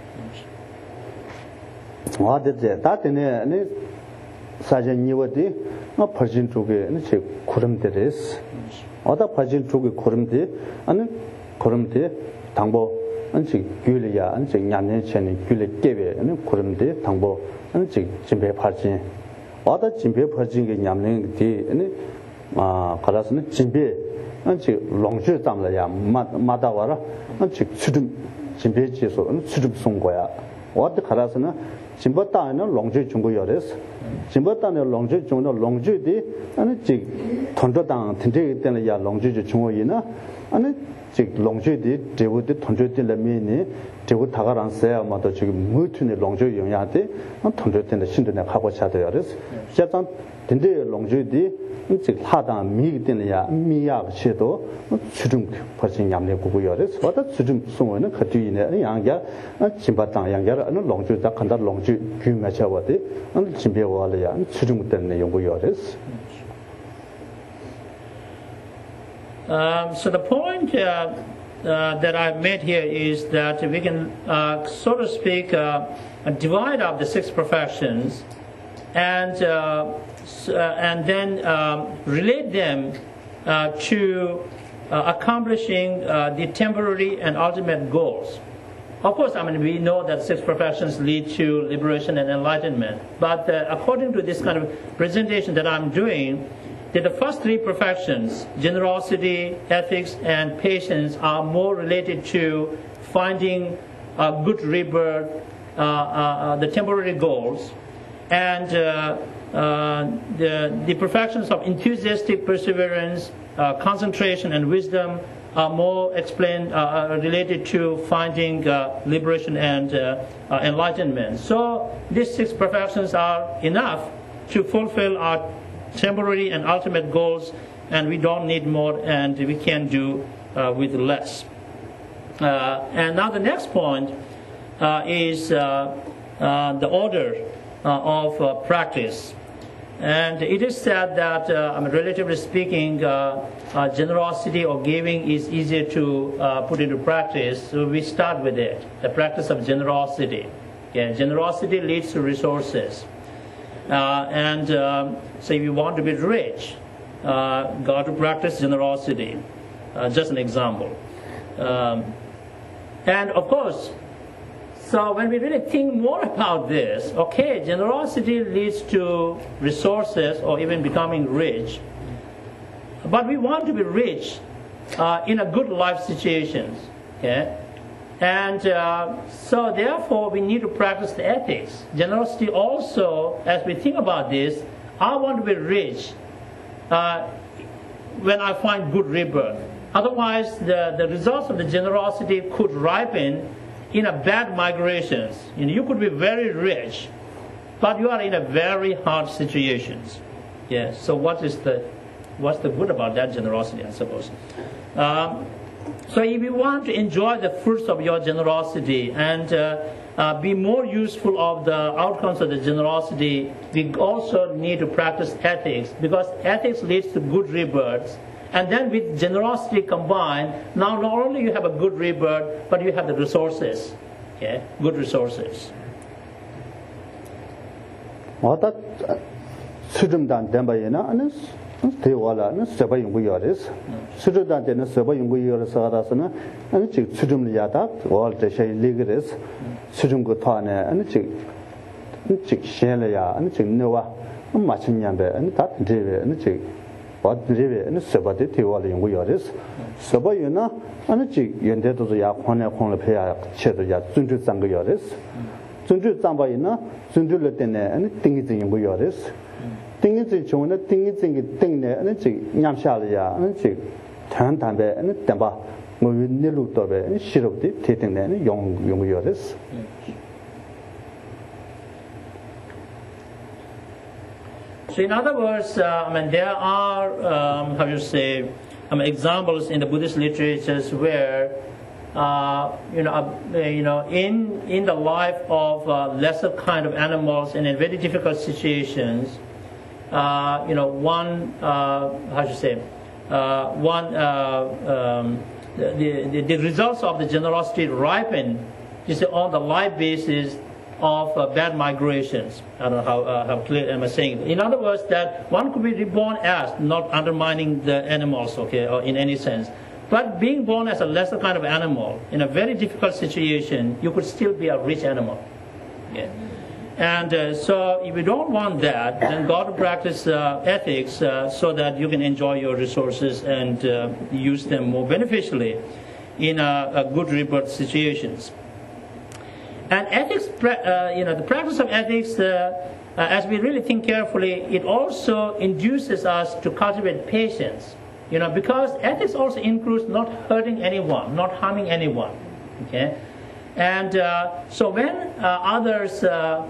안치 규리야 안치 냠년체는 규리 깨베 는 고름데 당보 안치 진배 파진 와다 진배 파진 게 냠년디 아니 가라스는 진배 안치 롱주 담라야 마다와라 안치 수dum진배 지소 수dum 송거야 와다 가라스는 진보다는 롱주 중고 열에서 진보다는 롱주 중도 롱주디 아니 지 던도당 텐데 때는 야 롱주 중고이나 아니 즉 롱주디 대우디 던조들 레미니 대우 다가란세야 마도 지금 무튼의 롱주 영야데 던조들 신도네 하고 차도요 그래서 시작장 던데 롱주디 즉 하다 미기되는야 미야 시도 수중 벌써 냠내 고고요 그래서 와다 수중 송원은 그 뒤에 양자 진바당 양자를 어느 롱주다 간다 롱주 규마셔와데 안 진배와려야 수중 때문에 연구요 그래서 So the point that I've made here is that we can, so to speak, divide up the 6 perfections and then relate them to accomplishing the temporary and ultimate goals. Of course, we know that 6 perfections lead to liberation and enlightenment. But according to this kind of presentation that I'm doing, that the first 3 perfections, generosity, ethics, and patience, are more related to finding a good rebirth, the temporary goals, and the perfections of enthusiastic perseverance, concentration, and wisdom are more related to finding liberation and enlightenment. So these 6 perfections are enough to fulfill our temporary and ultimate goals, and we don't need more, and we can do with less. And now the next point is the order of practice. And it is said that, relatively speaking, generosity or giving is easier to put into practice. So we start with it, the practice of generosity. Yeah, generosity leads to resources. So if you want to be rich, got to practice generosity. Just an example. And of course, so when we really think more about this, okay, generosity leads to resources or even becoming rich. But we want to be rich in a good life situations. Okay? And so therefore we need to practice the ethics. Generosity also, as we think about this, I want to be rich when I find good rebirth. Otherwise the results of the generosity could ripen in a bad migrations. You could be very rich, but you are in a very hard situations. Yeah. So what's the good about that generosity, I suppose? So if you want to enjoy the fruits of your generosity and be more useful of the outcomes of the generosity, we also need to practice ethics, because ethics leads to good rebirths. And then with generosity combined, now not only you have a good rebirth, but you have the resources, okay? Good resources. What 수dum단 덴바이나 아니 대화라는 서바 연구열에서 수dum단에는 서바 연구열에서 알아서는 아니 즉 수dum리야다 월때 쉐리그레스 수dum 그 토안에 아니 즉 셴려야 아니 즉 너와 마침냠베 아니 다 드레베 아니 즉 와드레베 아니 서바데 대화를 연구열에서 서바이나 아니 즉 연대도도 야 혼에 페야 체도 야 준주상 거열에서 존주 짬바이나 존주를 때네 아니 띵이진 연구 요레스 띵이진 좋은 띵이진 띵네 아니 지 냠샤리아 아니 지 단단배 아니 담바 뭐 닐루도베 시럽디 테팅네 연구 요레스 So in other words, there are, examples in the Buddhist literatures where, in the life of lesser kind of animals and in very difficult situations, the results of the generosity ripen, on the life basis of bad migrations. I don't know how clear am I saying. In other words, that one could be reborn as not undermining the animals, okay, or in any sense, but being born as a lesser kind of animal in a very difficult situation, you could still be a rich animal. Okay? And so, if you don't want that, then go to practice ethics so that you can enjoy your resources and use them more beneficially in a good rebirth situations. And ethics, the practice of ethics, as we really think carefully, it also induces us to cultivate patience. Because ethics also includes not hurting anyone, not harming anyone. Okay, and so when others, are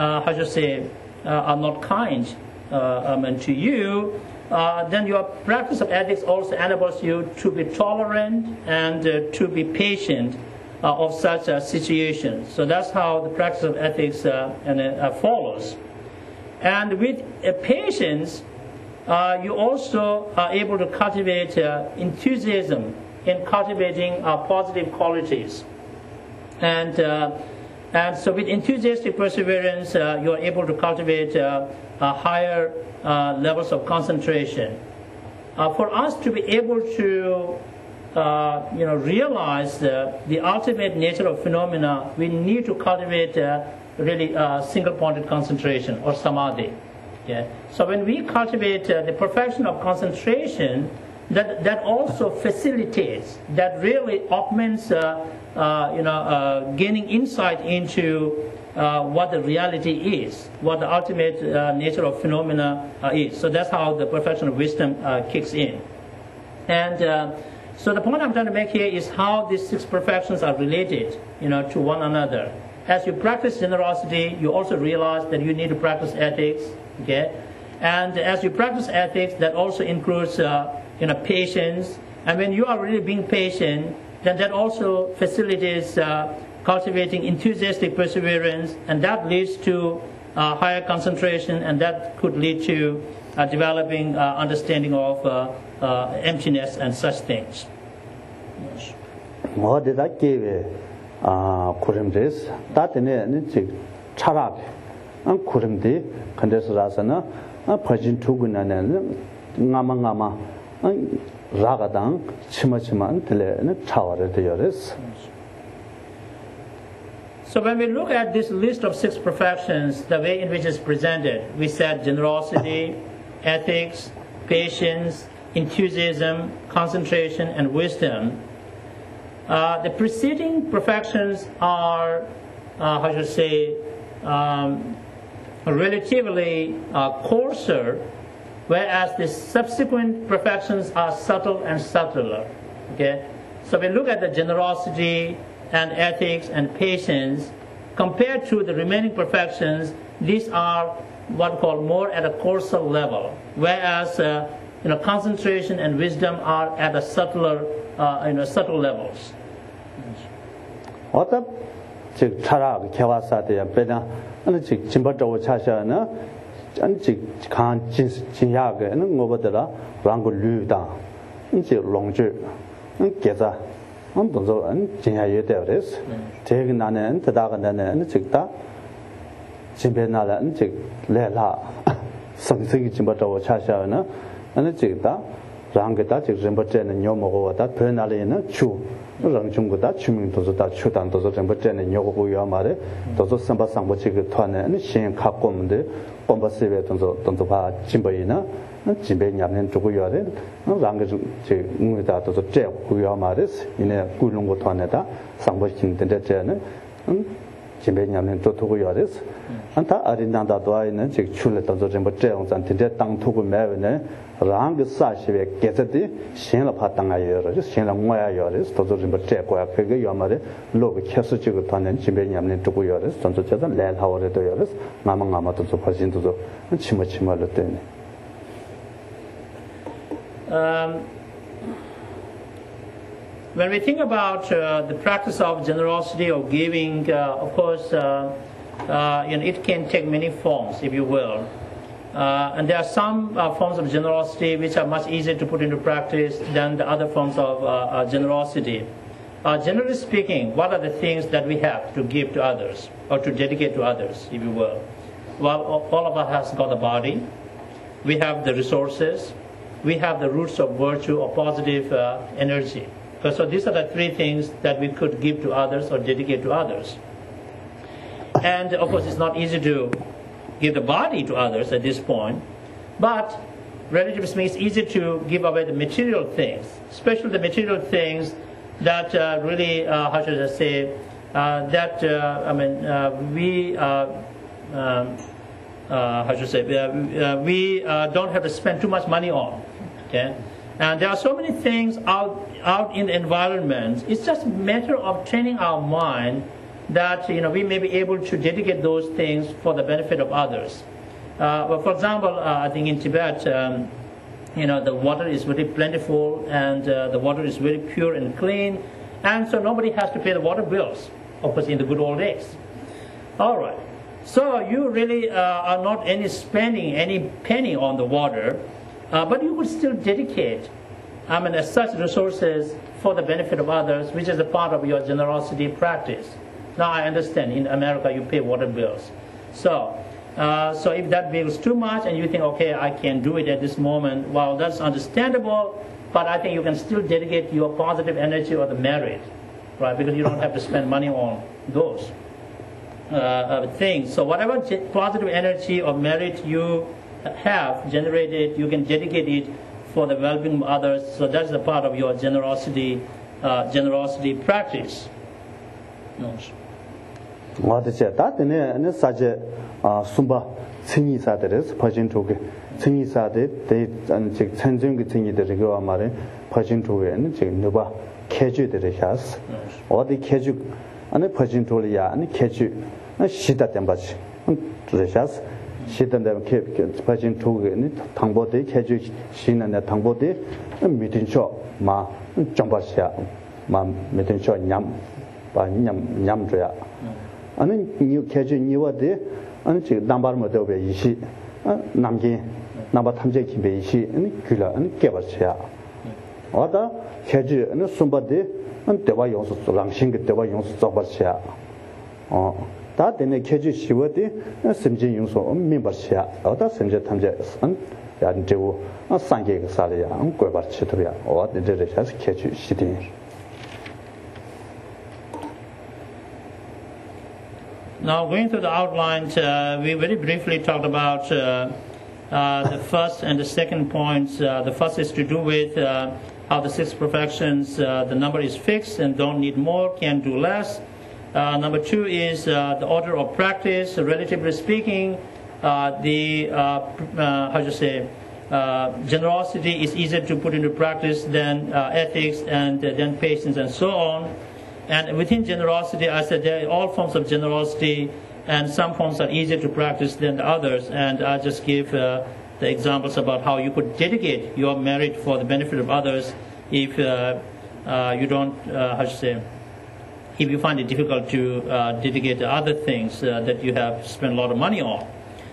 not kind to you, then your practice of ethics also enables you to be tolerant and to be patient of such situations. So that's how the practice of ethics follows. And with patience, you also are able to cultivate enthusiasm in cultivating positive qualities. And so with enthusiastic perseverance, you are able to cultivate higher levels of concentration. For us to be able to realize the ultimate nature of phenomena, we need to cultivate really single-pointed concentration or samadhi. Okay? So when we cultivate the perfection of concentration, that also facilitates, that really augments, gaining insight into what the reality is, what the ultimate nature of phenomena is. So that's how the perfection of wisdom kicks in. And so the point I'm trying to make here is how these six perfections are related, to one another. As you practice generosity, you also realize that you need to practice ethics, okay? And as you practice ethics, that also includes, patience. And when you are really being patient, then that also facilitates cultivating enthusiastic perseverance, and that leads to higher concentration, and that could lead to developing understanding of emptiness and such things. Yes. What did I give Kurimdes? That in it, Charak, and Kurimdi, Kandesrasana, a Pajin Tugunan, Namangama, and Ragadan, Chimachiman, Tele, and Tower at the Yoris. So when we look at this list of six perfections, the way in which it's presented, we said generosity, ethics, patience, enthusiasm, concentration, and wisdom. The preceding perfections are, relatively coarser, whereas the subsequent perfections are subtle and subtler. Okay, so we look at the generosity and ethics and patience compared to the remaining perfections. These are what we call more at a coarser level, whereas concentration and wisdom are at a subtler, subtle levels. What up? Chara, Kawasati, Bena, and the Chimbato Chashana, and Chikan Chinyag, and Mobadela, Rango Luda, and Longju, and Geza, and Bozo, and Chinya Devis, taking an end, the Dagan and Chikta, Chimbenala, and Chik Lela, something Chimbato Chashana, and the Chikta, Rangeta, Chimbaten, and Yomo, that Penalina, Chu. Rangjunguda, Chuming to the Chutan to the Temperton and Yogo Yamare, to Samba Sambochik Tone, and Shin Kapum, the Bombasive Tontopa, Chimbaina, and Chimbanian and Tokuyare, and Rangata to the Jeb Kuyamaris, in a Gulungo Toneta, Sambochin the Jene, and jimbe nyamne to to yores anta arinanda doa ine jik chule to zo jimbo zhe zan de dang to go me ne rang ge sa shi be ge zhe de xin la pa dang a yoro ji xin la ngwa ya yores to zo jimbo zhe go ya ke ge yo ma de lo ge khe su ji ge tan ne jimbe nyamne to go yores zan zo zhe le ha wo de do yores ngama ngama to zo pa xin to zo chima chima lo de ne when we think about the practice of generosity or giving, of course, it can take many forms, if you will. And there are some forms of generosity which are much easier to put into practice than the other forms of generosity. Generally speaking, what are the things that we have to give to others or to dedicate to others, if you will? Well, all of us has got a body. We have the resources. We have the roots of virtue or positive energy. So these are the three things that we could give to others or dedicate to others. And of course, it's not easy to give the body to others at this point, but relatively speaking, it's easy to give away the material things, especially the material things that really, how should I say, we don't have to spend too much money on. Okay? And there are so many things out in the environment. It's just a matter of training our mind that we may be able to dedicate those things for the benefit of others. For example, I think in Tibet, the water is very plentiful and the water is very pure and clean, and so nobody has to pay the water bills, of course, in the good old days. All right. So you really are not spending any penny on the water. But you could still dedicate, such resources for the benefit of others, which is a part of your generosity practice. Now I understand in America you pay water bills. So if that bill is too much and you think, okay, I can't do it at this moment, well, that's understandable, but I think you can still dedicate your positive energy or the merit, right? Because you don't have to spend money on those things. So whatever positive energy or merit you have generated, you can dedicate it for the well-being of others. So that's a part of your generosity practice. No. Sumba Tsini Saderes, Pajin Toge, Tsini Sade, they and Tenzing Tsini the Rigo Amare, Pajin Toge, and Nuba, Keju the Rehas, or the Keju, and the Pajin Tolia, and the Keju, and Shita Tembach, Rehas. She then kept Pajin Toge, Tango de Keju, Shin and the Tango de, and meeting shop, Ma, Jambasha, Ma, meeting shop, Yam, by Yam Drea. And then you Keju knew a day. And number Modobe Yishi, Namgi, number Tamjaki Beishi, and Kula, and Gavasha. Other Keju and somebody, and Devayons Langsing, Devayons Zobasha. That in a Keju Shiwati, and Simjin Yunso, membership, other Simja Tamjas, and Yandu, and Sangi Salia, and Guevachitria, or the Derechas Keju Shitting. Now, going through the outlines, we very briefly talked about the first and the second points. The first is to do with how the six perfections, the number is fixed and don't need more, can do less. Number two is the order of practice. Relatively speaking, generosity is easier to put into practice than ethics and then patience and so on. And within generosity, I said there are all forms of generosity, and some forms are easier to practice than the others. And I just give the examples about how you could dedicate your merit for the benefit of others if you don't, if you find it difficult to dedicate to other things that you have spent a lot of money on.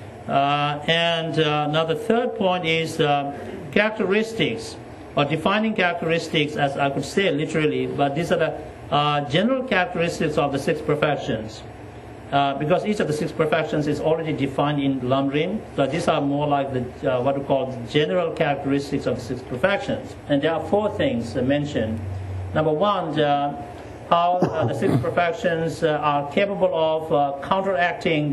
Now the third point is characteristics, or defining characteristics, as I could say literally, but these are the general characteristics of the six perfections, because each of the six perfections is already defined in Lamrim. So these are more like the what we call general characteristics of the six perfections. And there are four things mentioned. Number one, how the six perfections are capable of counteracting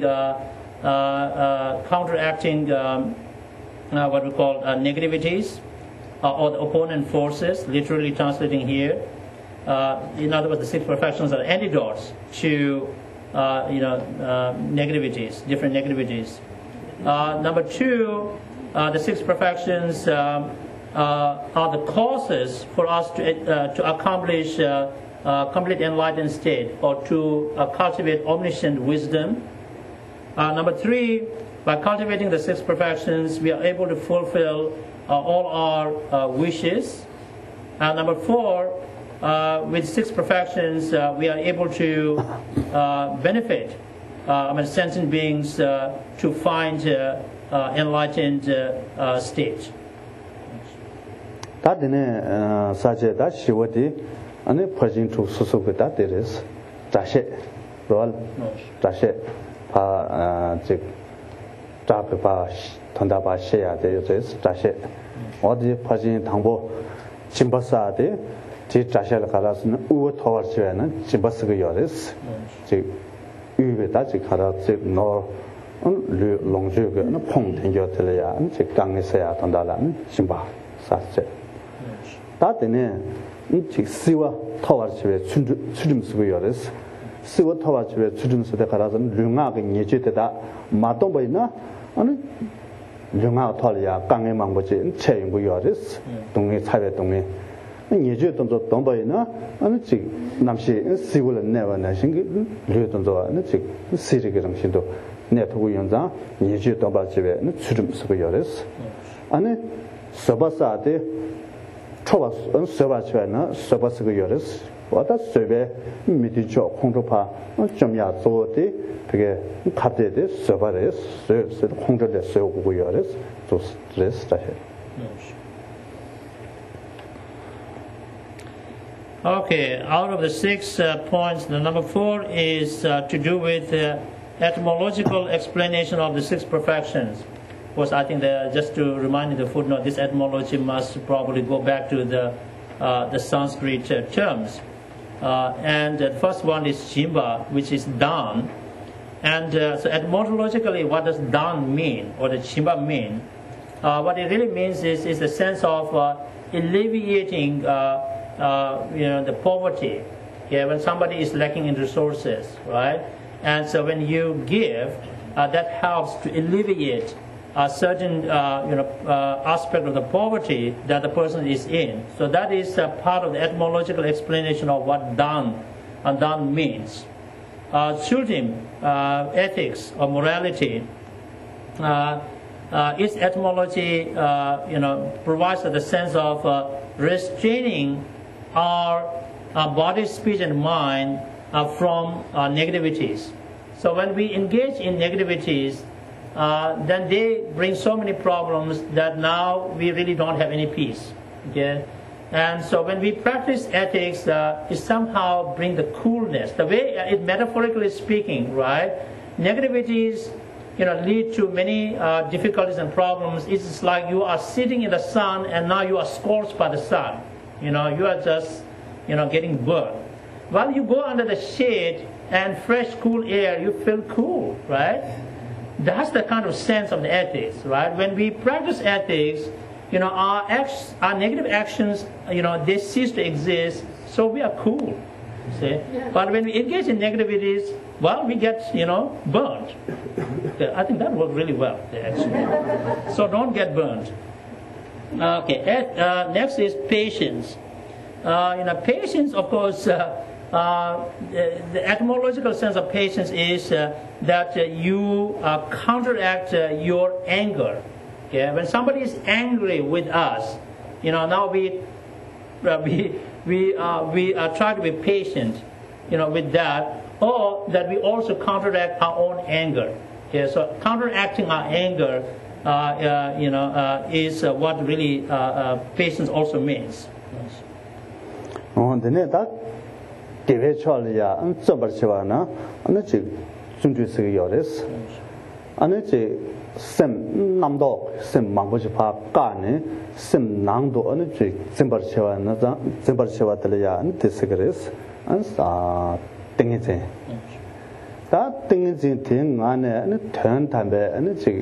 what we call negativities or the opponent forces, literally translating here. In other words, the six perfections are antidotes to negativities, different negativities. Number two, the six perfections are the causes for us to accomplish complete enlightened state, or to cultivate omniscient wisdom. Number three, by cultivating the six perfections, we are able to fulfill all our wishes. Number four, with six perfections, we are able to benefit sentient beings to find enlightened state. 다드네 사제다 시워디 아니 퍼진 주 수수그다 데레스 자셰 롤 자셰 파즉 자페바 던다바 셰야 데요제스 자셰 어디 퍼진 당보 짐버사데 지 자셰를 가라스는 우어 토వర్치에는 짐버스가 요레스 즉 유베다 즉 가라스 노 롱주가 퐁텐겨들이야 즉 강에서야 던다라는 짐바 사제 다데네 이 시와 타와르치에 추줌스고 요레스 시와 타와르치에 추줌스데 가라서는 류가가 예제되다 마동보이나 아니 류가 털이야 강에 망보지 체인부 요레스 동네 차베 동네 예제 동조 동보이나 아니 지 남시 시골은 내와나 신기 류 동조 아니 지 시리게 정신도 네트워크 연장 예제 동바집에 추줌스고 요레스 아니 서바사데 초바스 서바치와나 서바스가 요레스 와다 서베 미디죠 공조파 점야 조데 되게 카데데 서바레스 서 공조데 서고고 요레스 조 스트레스 자해. Okay, out of the 6 points, the number 4 is to do with etymological explanation of the 6 perfections. Of course, I think just to remind you the footnote, this etymology must probably go back to the Sanskrit terms. And the first one is Jimba, which is Dan. And so etymologically, what does Dan mean, or the Jimba mean? What it really means is the sense of alleviating the poverty. Yeah, when somebody is lacking in resources, right? And so when you give, that helps to alleviate a certain aspect of the poverty that the person is in. So that is part of the etymological explanation of what Dan means. Sultim, ethics or morality, its etymology provides the sense of restraining our body, speech, and mind from negativities. So when we engage in negativities, then they bring so many problems that now we really don't have any peace. Okay? And so when we practice ethics, it somehow brings the coolness. The way it metaphorically speaking, right? Negativities, lead to many difficulties and problems. It's like you are sitting in the sun and now you are scorched by the sun. You are just, getting burned. While you go under the shade and fresh, cool air, you feel cool, right? That's the kind of sense of the ethics, right? When we practice ethics, our negative actions, they cease to exist, so we are cool. See? Yeah. But when we engage in negativities, well, we get, burned. I think that worked really well, actually. So don't get burned. Okay. Next is patience. Patience, of course. The etymological sense of patience is that you counteract your anger. Okay? When somebody is angry with us, now we try to be patient, with that, or that we also counteract our own anger. Okay? So counteracting our anger, is what really patience also means. 대외철이야 점벌치와나 아니지 준주스가 요레스 아니지 셈 남도 셈 망보지파 까네 셈 낭도 아니지 점벌치와나 점벌치와들이야 안티스그레스 안사 땡이제 다 땡이제 땡 안에 아니 텐탄데 아니지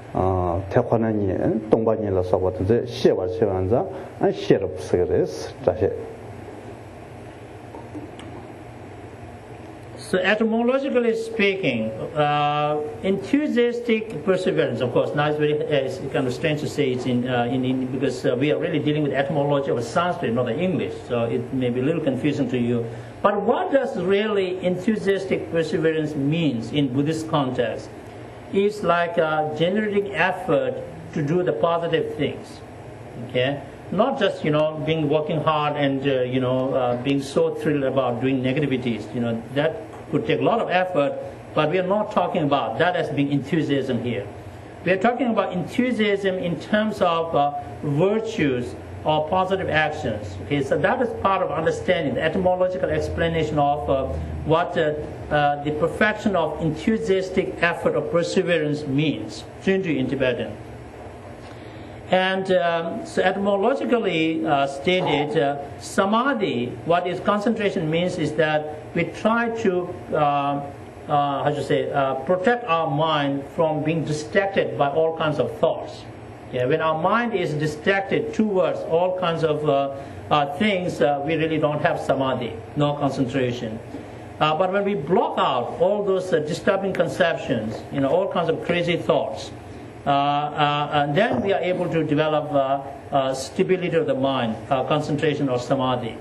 태권하니 동반이라서 거든지 시에와시완자 안 시럽스그레스 자세 So etymologically speaking, enthusiastic perseverance, of course, now it's kind of strange to say it's in because we are really dealing with etymology of Sanskrit, not the English, so it may be a little confusing to you. But what does really enthusiastic perseverance means in Buddhist context? It's like a generating effort to do the positive things, okay? Not just, being working hard and, being so thrilled about doing negativities, that could take a lot of effort, but we are not talking about that as being enthusiasm here. We are talking about enthusiasm in terms of virtues or positive actions. Okay, so that is part of understanding the etymological explanation of what the perfection of enthusiastic effort or perseverance means, Junju in Tibetan. And so etymologically stated, samadhi, what is concentration means is that we try to, protect our mind from being distracted by all kinds of thoughts. Yeah, when our mind is distracted towards all kinds of things, we really don't have samadhi, no concentration. But when we block out all those disturbing conceptions, all kinds of crazy thoughts, and then we are able to develop stability of the mind, concentration or samadhi.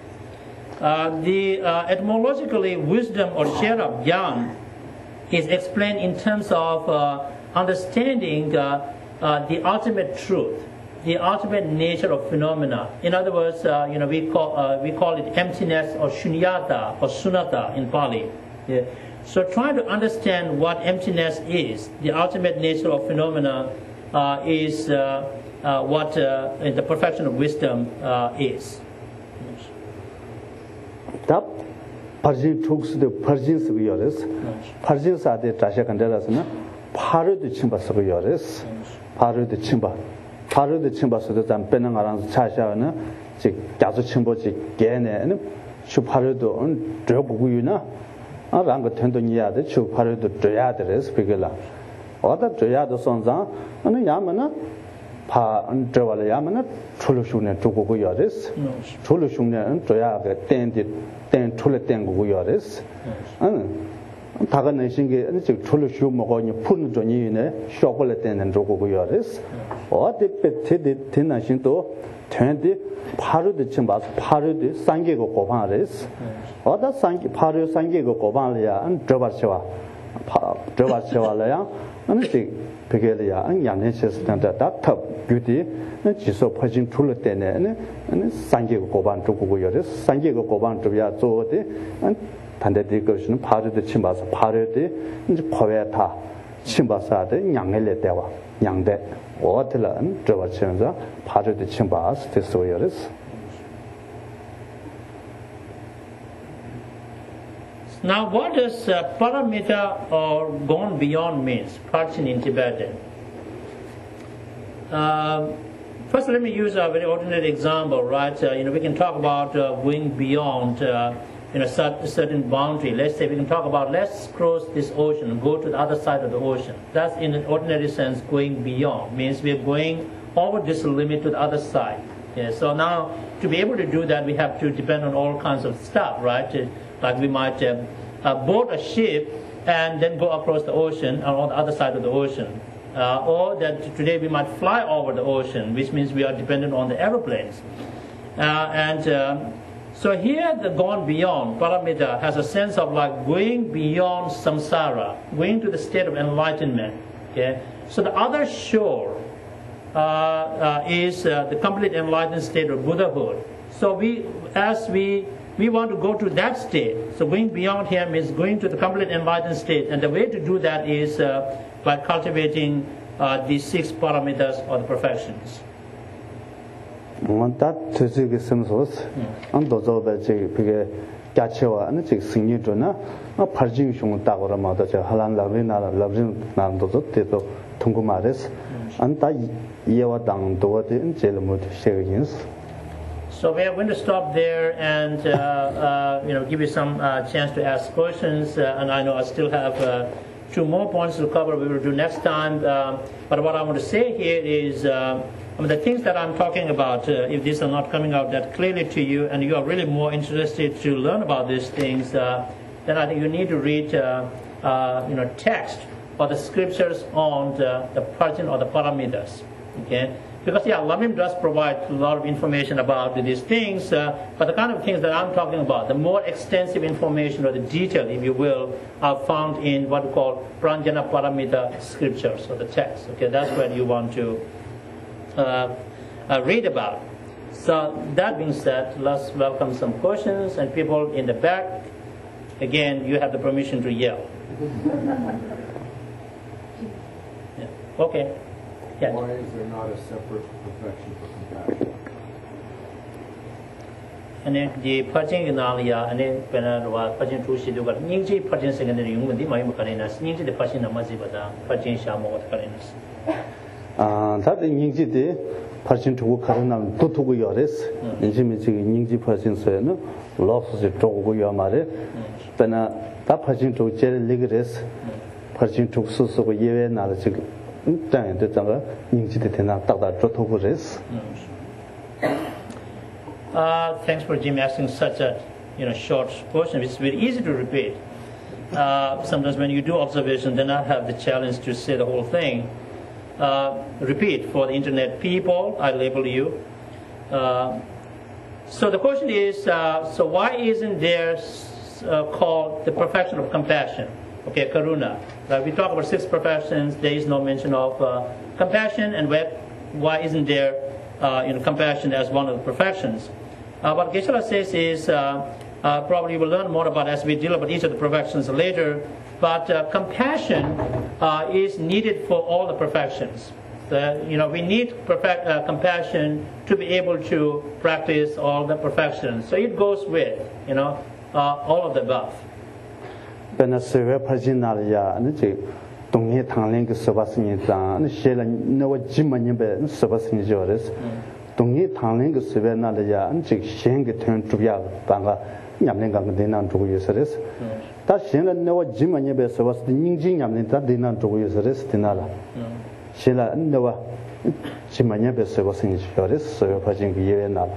Etymologically, wisdom or share of gyan is explained in terms of understanding the ultimate truth, the ultimate nature of phenomena. In other words, we call it emptiness or shunyata or sunyata in Pali. Yeah. So trying to understand what emptiness is, the ultimate nature of phenomena, is what in the perfection of wisdom is. That Parjin talks the Parjins of yours. Parjins are the Tashakanderas, Paru the Chimbas of yours. Paru the Chimba. Paru the Chimbas of the Penang around Chasha, Gazu Chimboji, Gane, and Chuparudo, and Droguyuna. Around 20 years, the Chuparudo Dreadres, Pigilla. Or the Dread sons are, and Yamana, Pa and Drewala Yamana, Tulushun and Tuguyoris, Tulushun and Dread, then Tuletanguyoris, and Taganation and Tulushu Mogon, Punjoni, Chocolate and Drogoyoris, or the Petit Tinashinto, 20 Paru the Chimbas, Paru the Sangigo Coparis, or the Paru Sangigo Cobalia and Drovashua, and the Pigelia and Yanishes that top beauty, and she saw Pajin Tulatene and Sangigo Coban to Guyoris, Sangigo Coban to Yazodi, and Pandedication, Paru the Chimbas, Paru the Poeta, Chimbasade, Yangele Deva, Yang de. Otela and Drovachenza, Paru the Chimbas, the Soyeris. Now, what does paramita or gone beyond means, Parchin in Tibetan? First, let me use a very ordinary example, right? We can talk about going beyond a certain boundary. Let's say we can talk about let's cross this ocean and go to the other side of the ocean. That's in an ordinary sense going beyond. Means we're going over this limit to the other side. Yeah, so now to be able to do that, we have to depend on all kinds of stuff, right? Like we might board a ship and then go across the ocean on the other side of the ocean. Or that today we might fly over the ocean, which means we are dependent on the aeroplanes. So here the gone beyond, paramita, has a sense of like going beyond samsara, going to the state of enlightenment. Okay? So the other shore is the complete enlightened state of Buddhahood. So we want to go to that state. So going beyond here means going to the complete enlightened state. And the way to do that is by cultivating these 6 paramitas or the perfections. That to the Simsos, and those of the Gachewa and the Signituna, a Parjin Shung Tagorama, Halan Lavina, Lavin Nandozo, Tungumaris, and Yewa Dang Dote and Jelamut Shagins. So we are going to stop there and give you some chance to ask questions. And I know I still have 2 more points to cover. We will do next time. But what I want to say here is, the things that I'm talking about, if these are not coming out that clearly to you, and you are really more interested to learn about these things, then I think you need to read text or the scriptures on the purging or the paramitas. Okay? Because Lamrim does provide a lot of information about these things, but the kind of things that I'm talking about, the more extensive information or the detail, if you will, are found in what we call Pranjana Paramita scriptures or the text. Okay, that's what you want to read about. So that being said, let's welcome some questions, and people in the back, again, you have the permission to yell. Yeah. Okay. Yeah. Why is there not a separate perfection for compassion? And then the purging in Alia, and then purging to Shidu, Ninji purging secondary human, the Mayukarinas, Ninji the purging of Mazibata, purging Shamo Karinas. That the Ninji purging to Karanam, Tutu Yoris, Ninji purging, loss of the Togo Yamare, then that purging to Jerry Ligaris, purging to Susu Yewe Nalachig. Thanks for Jim asking such a short question. It's very easy to repeat. Sometimes when you do observation, then I have the challenge to say the whole thing. Repeat for the internet people. I label you. So the question is: so why isn't there called the perfection of compassion? Okay, karuna. We talk about 6 perfections. There is no mention of compassion, and why isn't there compassion as one of the perfections? What Geshe-la says is probably we'll learn more about as we deal with each of the perfections later. But compassion is needed for all the perfections. We need compassion to be able to practice all the perfections. So it goes with all of the above. When severe Pajinalia and the Dongi Tangling Sabasini, and Shela no Jimanibe Sabasini Joris, Dongi Tangling Sevenalia, and Sheng turned to Yag Banga, Yamlinga Dinan to Useris. That Shela no Jimanibe was the Ninjin Yamlinta Dinan to Useris Dinala. Shela Noah Jimanibe Sabasini Joris, so Pajing Yenal.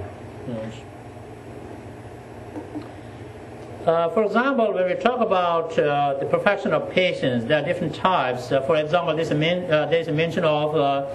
For example, when we talk about the perfection of patience, there are different types. For example, there's a mention of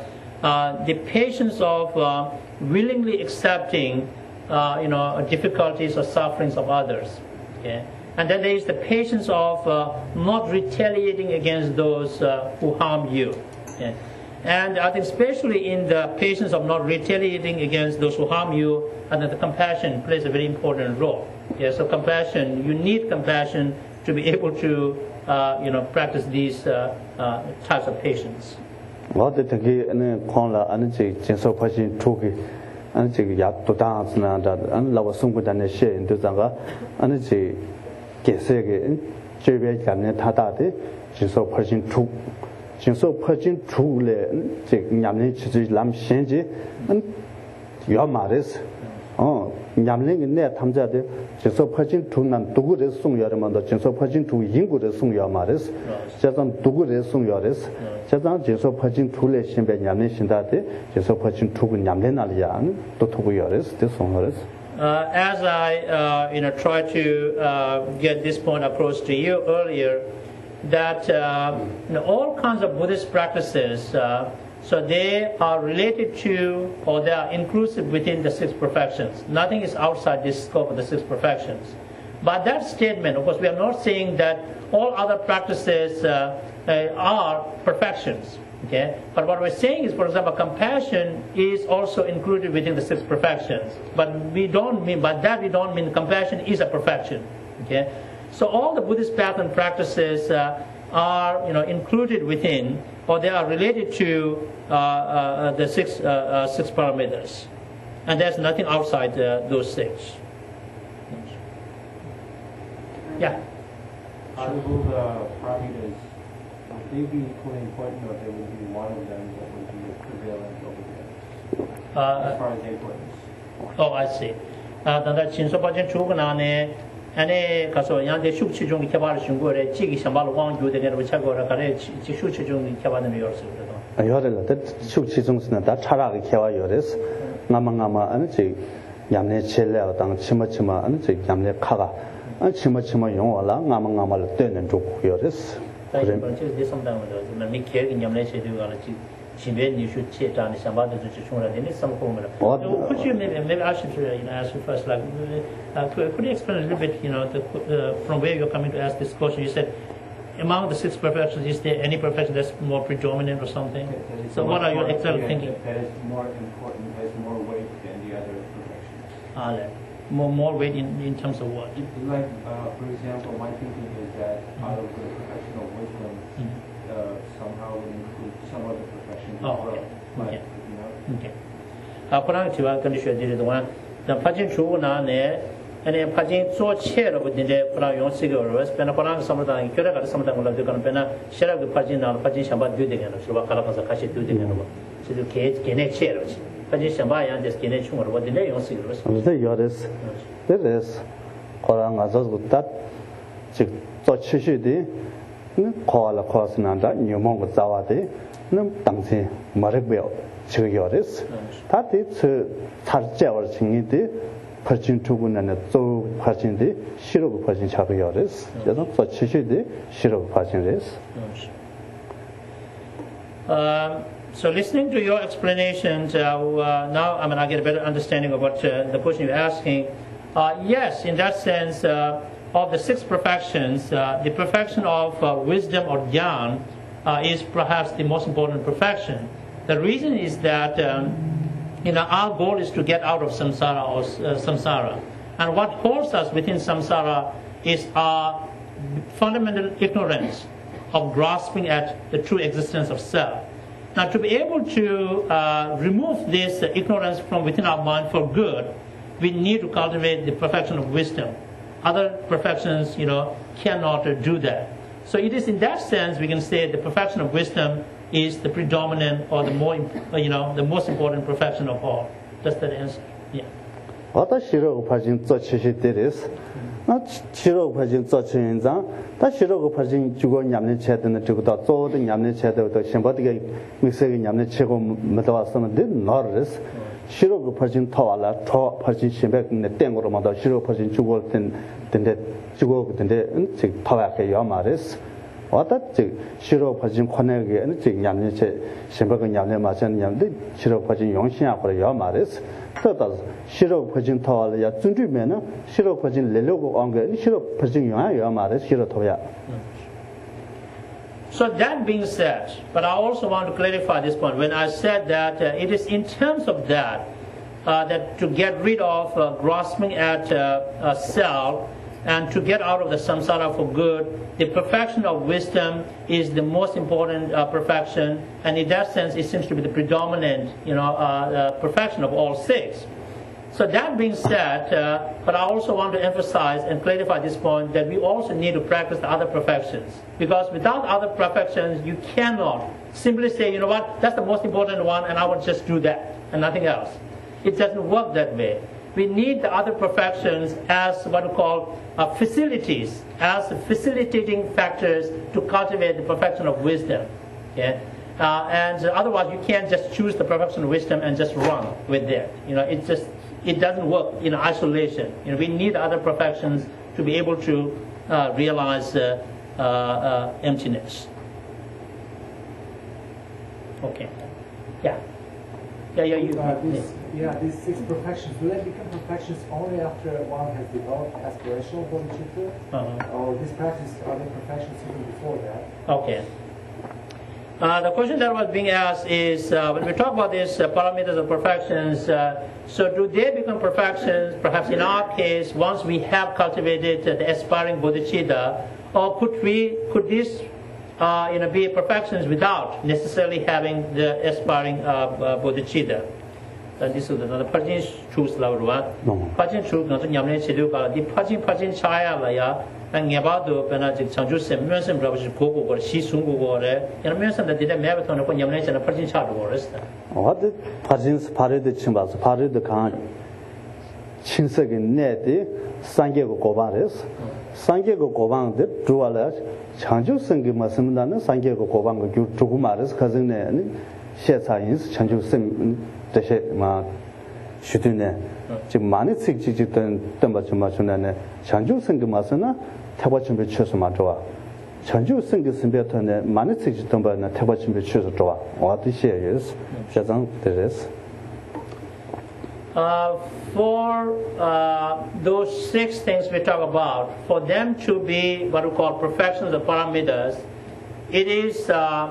the patience of willingly accepting, difficulties or sufferings of others. Okay? And then there is the patience of not retaliating against those who harm you. Okay? And I think especially in the patience of not retaliating against those who harm you, and the compassion plays a very important role. Yeah, so compassion, you need compassion to be able to, practice these types of patience. What the Taki and Konla and Jinso Pajin Tuki and Yak to dance and Lava Sungu than a share into Zanga and Gesege, Jebe Gamne Tatati, Jinso Pajin Tuk. Jinso Pajin Tule, Yamni Chizi Lam Shenji, and Yamaris. Oh, Yamling in there, Tamjade, Jinso Pajin Tunan, Dugu Sung Yaramanda, Jinso Pajin to Yingu Sung Yamaris, Jazan Dugu Sung Yaris, Jazan Jinso Pajin Tule Shimbe Yamin Shindate, Jinso Pajin Tugu Yamlin Alian, Totu Yaris, this song Yaris. As I try to get this point across to you earlier, that all kinds of Buddhist practices, so they are related to, or they are inclusive within the 6 perfections. Nothing is outside the scope of the 6 perfections. But that statement, of course, we are not saying that all other practices are perfections. Okay? But what we're saying is, for example, compassion is also included within the 6 perfections. But we don't mean compassion is a perfection. Okay? So all the Buddhist path and practices are included within, or they are related to the 6 parameters, and there's nothing outside those 6. Yeah. Out of all the paramitas, would they be equally important, or there would be one of them that would be prevalent over the others, as far as importance? Oh, I see. That Jinso Pajin Chuganane. And because young the shoot children Kabal Shungur, Chigi Shambal Wang, you the Chagora, shoot children Kaban New York. I heard that shoot children's not that Chara Kawa Yoris, Namangama and Yamne Chile, Chimachima, and Yamne Kaga, chima yongwala, ngamal ten and jokuris. You should check down the Sambata to Chuna. There is some home. Could you maybe I should ask you first, like, could you explain a little bit, from where you're coming to ask this question? You said, among the 6 perfections, is there any perfection that's more predominant or something? So what are your actual thinking? That is more important, has more weight than the other perfections. More weight in terms of what? Like, for example, my thinking is that out of the perfection of wisdom, somehow would include some other perfections as well. Okay. Okay. Purang Chiva condition did the one. The Pajin Chuna, and then Pajin so chair of the Purang Yon cigarettes, Penapurang Samadang, Kura, something like the Ganapena, share of the Pajin, Pajin Shambat do the end of Shabaka Kashi do the end of so the cage, Kene chair. Pajin Shambay and just Kene Chuma, what the day on cigarettes. There is Korang Azaz that Chichi. Call across Nanda, New Mongo Zawadi, no Tangsi, Maribel, Chigioris. That is Tarjawa Chingiti, Perchin Tugun and so Perchin di, Shiro Perchin Chagioris, so Chichi di, Shiro Perchin is. So, listening to your explanations, now I get a better understanding of what the question you're asking. Yes, in that sense, of the 6 perfections, the perfection of wisdom or jnana is perhaps the most important perfection. The reason is that our goal is to get out of samsara, and what holds us within samsara is our fundamental ignorance of grasping at the true existence of self. Now, to be able to remove this ignorance from within our mind for good, we need to cultivate the perfection of wisdom. Other perfections, cannot do that. So it is in that sense we can say the perfection of wisdom is the predominant or the more, the most important perfection of all. Does that answer? Yeah. What Shiro Pajin Zochi did is not Shiro Pajin Zochi that Shiro Pajin Jugo Yamni Chet and the Jugo, so the Yamni Chet of the Shambati Missing Yamni Chigo Metawasam did not risk. Shiro Pajin Tawala, Pajin Shimbek in the Tengoromada, Shiro Pajin Jugo, then the Jugo, then the Tawaka Yamaris. What that Shiro Pajin Konegi and the Yamni Shimbek and Yamne Machan Yamdi, Shiro Pajin Yongsha for Yamaris. That Shiro Pajin Tawala, Tundu Mena, Shiro Pajin Lelogo Onga, Shiro Pajin Yamaris, Shiro Toya. So that being said, but I also want to clarify this point. When I said that it is in terms of that, that to get rid of grasping at self and to get out of the samsara for good, the perfection of wisdom is the most important perfection, and in that sense, it seems to be the predominant, perfection of all 6. So that being said, but I also want to emphasize and clarify this point that we also need to practice the other perfections. Because without other perfections, you cannot simply say, you know what, that's the most important one and I will just do that and nothing else. It doesn't work that way. We need the other perfections as what we call facilities, as facilitating factors to cultivate the perfection of wisdom. Okay? And otherwise, you can't just choose the perfection of wisdom and just run with that. It doesn't work in isolation. We need other perfections to be able to realize emptiness. Okay. Yeah. These 6 perfections, will they become perfections only after one has developed aspirational bodhicitta? Or these practices, are they perfections even before that? Okay. The question that was being asked is, when we talk about these parameters of perfections, so do they become perfections, perhaps in our case, once we have cultivated the aspiring bodhicitta, or could these be perfections without necessarily having the aspiring bodhicitta? And this is another Pajin truth level one. Pajin truth, not Yamne Chidu, the Pajin Chaya Laya. And Yabado Penajik Sanjus and Merson Brothers Coco or Shisungu or and Merson that did a marathon upon Yamnation and a Persian child war. What the Pajins parried the Chimbas, parried the Khan Chinsegin Neti, Sangiego Gobares, Sangiego Gobang, the Drualas, Chanju Sengi Masimana, Sangiego Gobang, Tugumares, cousin, Shet Science, Chanju Sim, the Shet Shutune. 지금 많이 찍찍던 덤바좀 맞추는 장주 생기 마서나 태바 준비 취소 맞죠. 장주 생기 선배한테 많이 찍찍던 바나 태바 준비 취소 좋아. 어디시에요? 자장 되res. For those 6 things we talk about, for them to be what we call perfections or parameters, it is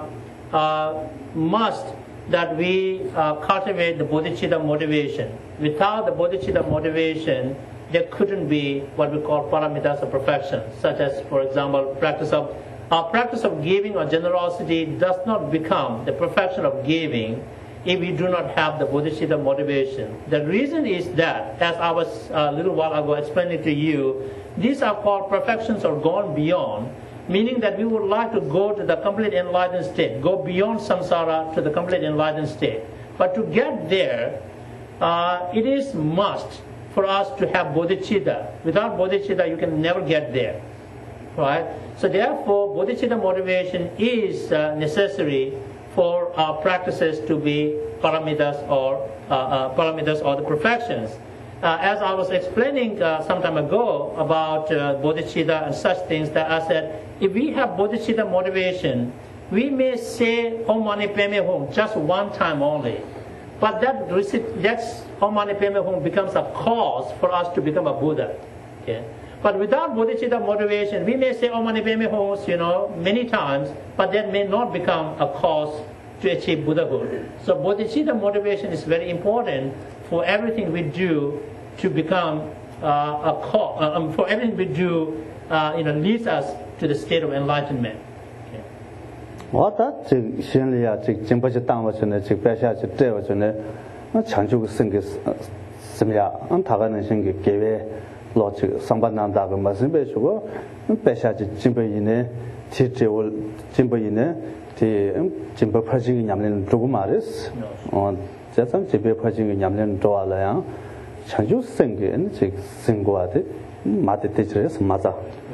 must that we cultivate the bodhicitta motivation. Without the bodhicitta motivation, there couldn't be what we call paramitas of perfection, such as, for example, practice of giving or generosity does not become the perfection of giving if we do not have the bodhicitta motivation. The reason is that, as I was a little while ago explaining to you, these are called perfections or gone beyond, meaning that we would like to go to the complete enlightened state, go beyond samsara to the complete enlightened state. But to get there, it is must for us to have bodhicitta. Without bodhicitta, you can never get there. Right? So therefore, bodhicitta motivation is necessary for our practices to be paramitas or the perfections. As I was explaining some time ago about bodhicitta and such things, that I said, if we have bodhicitta motivation, we may say Om Mani Padme Hum just one time only. But that Om Mani Padme Hum becomes a cause for us to become a Buddha. Okay? But without bodhicitta motivation, we may say Om Mani Padme Hum, many times, but that may not become a cause to achieve Buddhahood. So bodhicitta motivation is very important for everything we do to become a cause. For everything we do, leads us to the state of enlightenment. What that Shinlia, Jimbaja Damason, Chipasha, Devon, Chanju Singis, Simia, and Tagan Shingi gave Lord Sambananda, Mazimbe, Pesha Jimbayine, Jimbayine, the Jimba Prajing in Yamlin Drugumaris, on Jason Jibbe Prajing in Yamlin Doala, Chanju Singin, Singuati, Mati teachers, Mother.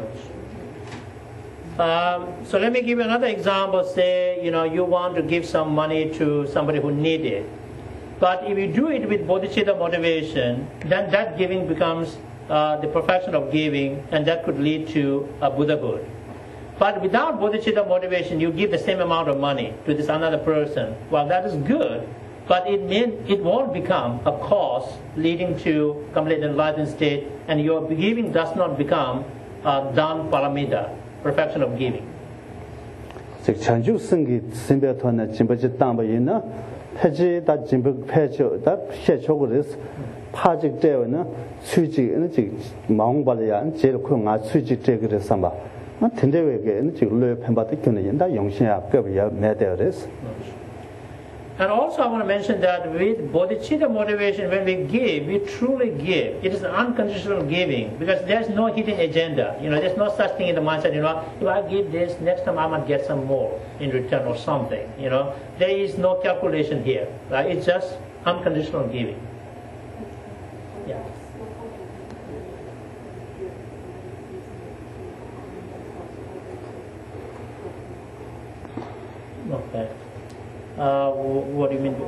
So let me give you another example. Say, you want to give some money to somebody who needs it. But if you do it with bodhicitta motivation, then that giving becomes the perfection of giving, and that could lead to a Buddhahood. But without bodhicitta motivation, you give the same amount of money to this another person. Well, that is good, but it won't become a cause leading to complete enlightened state, and your giving does not become dhan paramita, perfection of giving. Chanju Singi Simbeton, Jimbaja Dambayina, Peji, that Jimbo Pejo, that Shechoguris, Pajik Devana, Suji, and Mongbalia, and Jelkunga, Suji Tegre Samba. Not Tindewege, and Julu Pembatikuni, that Yongsha Gavia Mederis. And also I want to mention that with bodhicitta motivation, when we give, we truly give. It is an unconditional giving, because there's no hidden agenda. There's no such thing in the mindset, if I give this, next time I might get some more in return or something. There is no calculation here. Right? It's just unconditional giving. Yeah. Okay. What do you mean?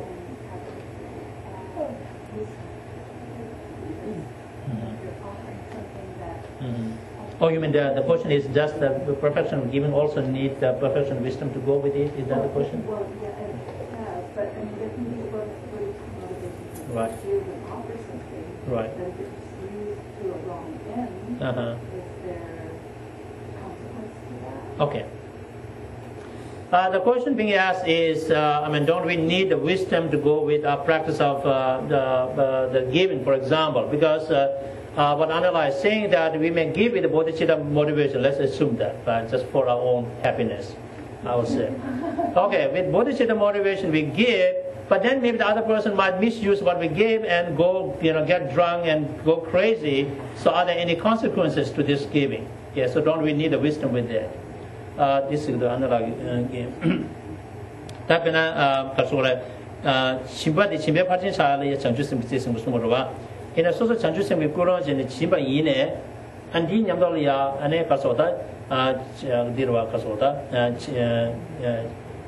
Oh, you mean the question is, does the perfection of giving also need the perfection of wisdom to go with it? Is that the question? Well, yeah, it has, but there can be motivation to offer something. Right. But if it's used to a wrong end, is there consequence to that? Okay. The question being asked is, don't we need the wisdom to go with our practice of the giving, for example? Because what Anala is saying, that we may give with the bodhicitta motivation. Let's assume that, right? Just for our own happiness, I would say. Okay, with bodhicitta motivation we give, but then maybe the other person might misuse what we gave and go, get drunk and go crazy. So are there any consequences to this giving? Yeah, so don't we need the wisdom with that? This is the analogy game. Tapena Kasura Chimba the Chimba Partin Sali, Chanjusim System Musmova. In a social Chanjusim with Kurans in the Chimba Yine, and Din Yamdolia, Ane Kasota, Dirwa Kasota,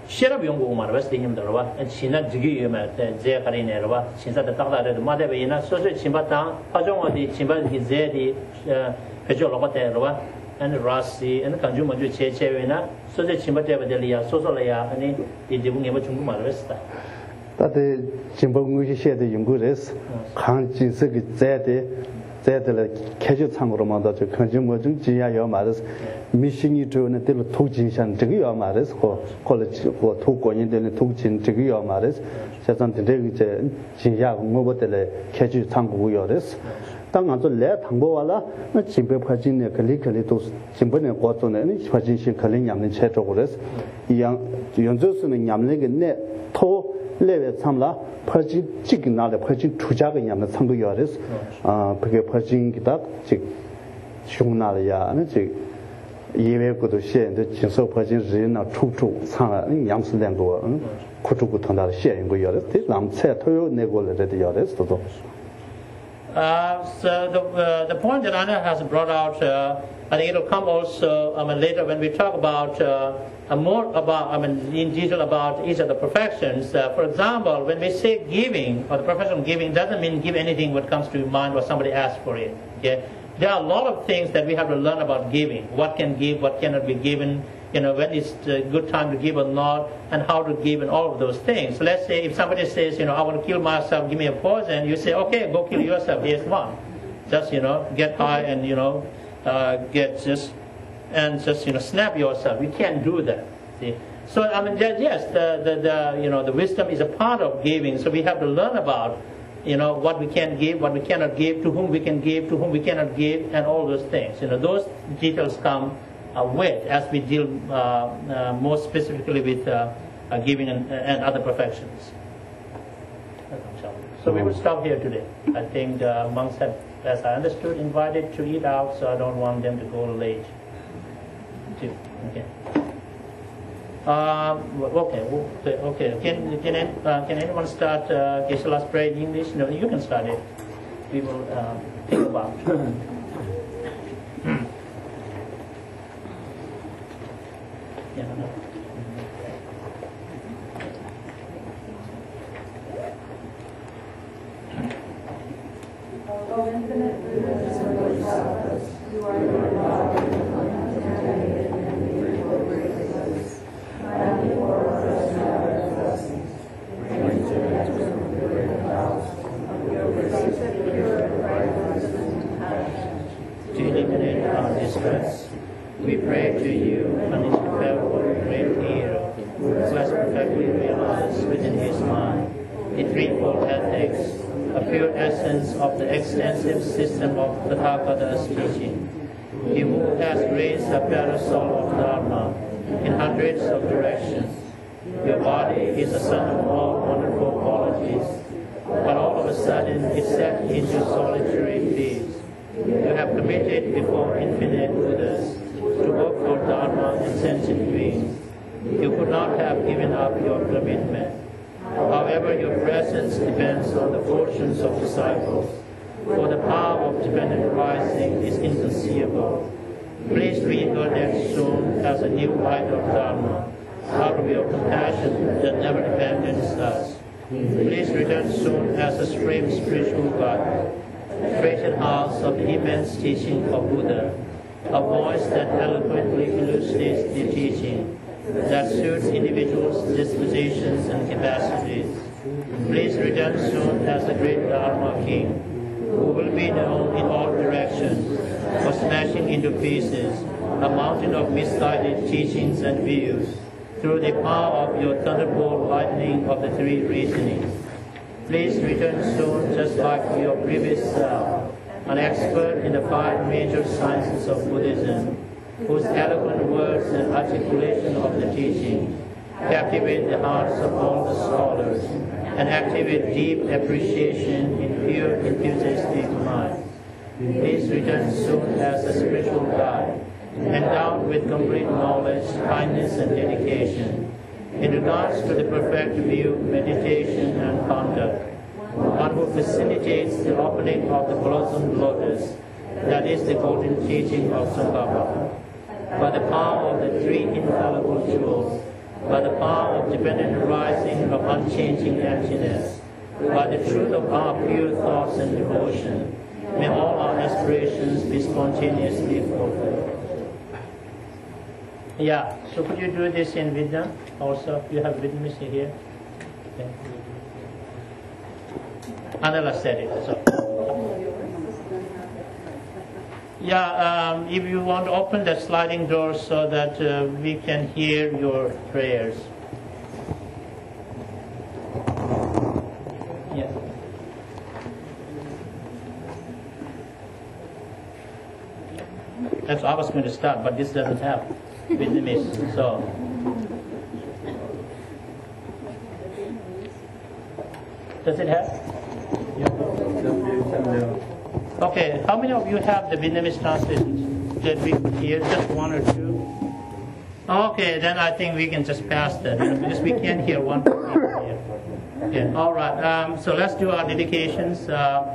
share up young woman, West Indian, and she not to give you their Karina, since at the Tata, Mother Vina, so Chimbata, Pajong, the Chimba, his Zedi, Pejolo, and Rasi, and Kanjuma Chevina, so the Chimbata Delia, Sosolaya, and the Dibunga Chumba. That the Chimbangu share the Yunguris, Kanji Zedi. The casual Tangroma that you consume Gia Yomaris, mission you to a little Tujin and Jigio Maris, or college or Tokoin, then Tujin Jigio Maris, says something Gia Mobile casual Tango Yoris. Tang on the left, Tangoala, not Chimpe Pagina, Calicali to Chimpane Watson, and each Pagin Kaliam and Chetogores, young Johnson and Yamlig net, to live at Samla. Persian chicken, not a Persian Tujagan, and the Tango Yoris, Persian Gitak, Chick Shumalia, and Chick Yeve go to share the Chinso Persian Zin or Tutu, Sana, and Yamsland go, Kutuku Tanda share in Yoris, Lam said to you, Nego at the Yoris. So the point that Anna has brought out, I think it will come also later when we talk about more about, in detail about each of the professions. For example, when we say giving, or the profession of giving, doesn't mean give anything what comes to your mind or somebody asks for it. Okay? There are a lot of things that we have to learn about giving. What can give, what cannot be given, when is a good time to give or not, and how to give, and all of those things. So let's say if somebody says, I want to kill myself, give me a poison, you say, okay, go kill yourself, here's one. Just, get high and, snap yourself. You can't do that. See? So, yes, the wisdom is a part of giving, so we have to learn about, what we can give, what we cannot give, to whom we can give, to whom we cannot give, and all those things. Those details come with as we deal more specifically with giving and other professions. So we will stop here today. I think the monks have, as I understood, invited to eat out, so I don't want them to go late. Okay. Okay. Can anyone start? Shall I pray in English? No, you can start it. We will think about. O infinite goodness and grace, you are the God and graces, and before us and blessings, bring to the great house of your grace and pure and righteous and passion. To eliminate our distress, we pray to you, uninterruptible great hero, who has perfectly realized within his mind the threefold ethics, a pure essence of the extensive system of Tathagata's teaching. He who has raised a parasol of Dharma in hundreds of directions. Your body is the sun of all wonderful qualities, but all of a sudden it set into solitary peace. You have committed before infinite Buddhas to work for Dharma and sentient beings. You could not have given up your commitment. However, your presence depends on the fortunes of disciples, for the power of dependent rising is inconceivable. Please reincarnate soon as a new light of Dharma, out of your compassion that never abandons us. Please return soon as a supreme spiritual guide, freighted house of the immense teaching of Buddha, a voice that eloquently elucidates the teaching, that suits individuals' dispositions and capacities. Please return soon as the great Dharma King, who will be known in all directions for smashing into pieces a mountain of misguided teachings and views through the power of your thunderbolt lightning of the three reasonings. Please return soon just like your previous self, an expert in the 5 major sciences of Buddhism, whose eloquent words and articulation of the teaching captivate the hearts of all the scholars and activate deep appreciation in pure enthusiastic minds. Please return soon as a spiritual guide, endowed with complete knowledge, kindness, and dedication in regards to the perfect view, meditation, and conduct, one who facilitates the opening of the blossomed lotus, that is the golden teaching of Tsongkhapa. By the power of the 3 infallible jewels, by the power of dependent arising of unchanging emptiness, by the truth of our pure thoughts and devotion, may all our aspirations be spontaneously fulfilled. Yeah, so could you do this in Vidya also? You have Vidya here. Okay. Anala said it. So. Yeah, if you want to open the sliding door so that we can hear your prayers. Yeah. That's I was going to start, but this doesn't have Vietnamese, so. Does it have? Okay, how many of you have the Vietnamese translation that we could hear? Just one or two? Okay, then I think we can just pass that, because we can't hear one person here. Okay, all right, so let's do our dedications.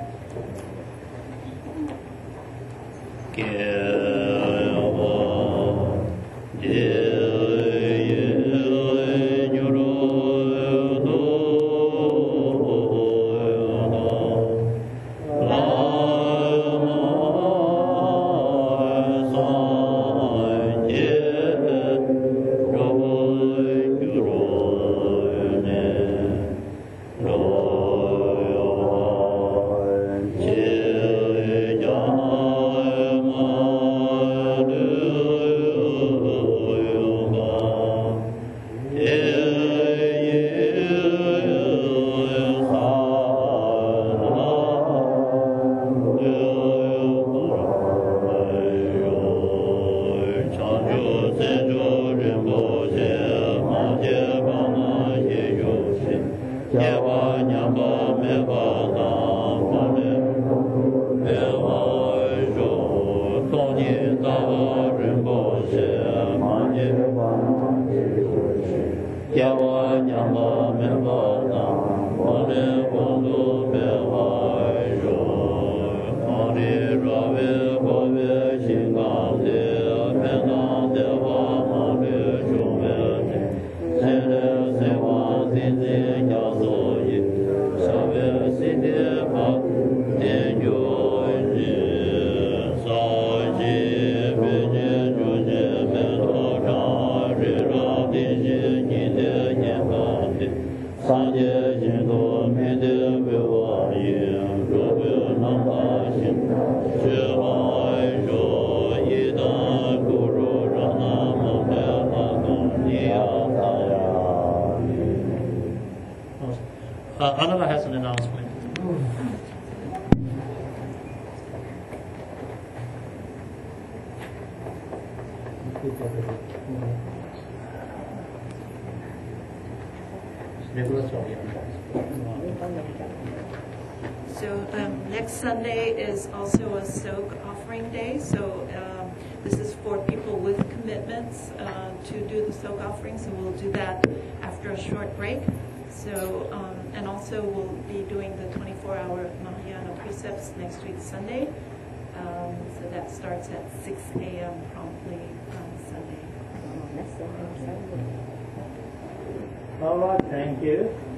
Anala has an announcement. So next Sunday is also a soak offering day. So this is for people with commitments to do the soak offering. So we'll do that after a short break. So and also we'll be doing the 24-hour Mahayana precepts next week Sunday. So that starts at 6 a.m. promptly on Sunday. All right, thank you.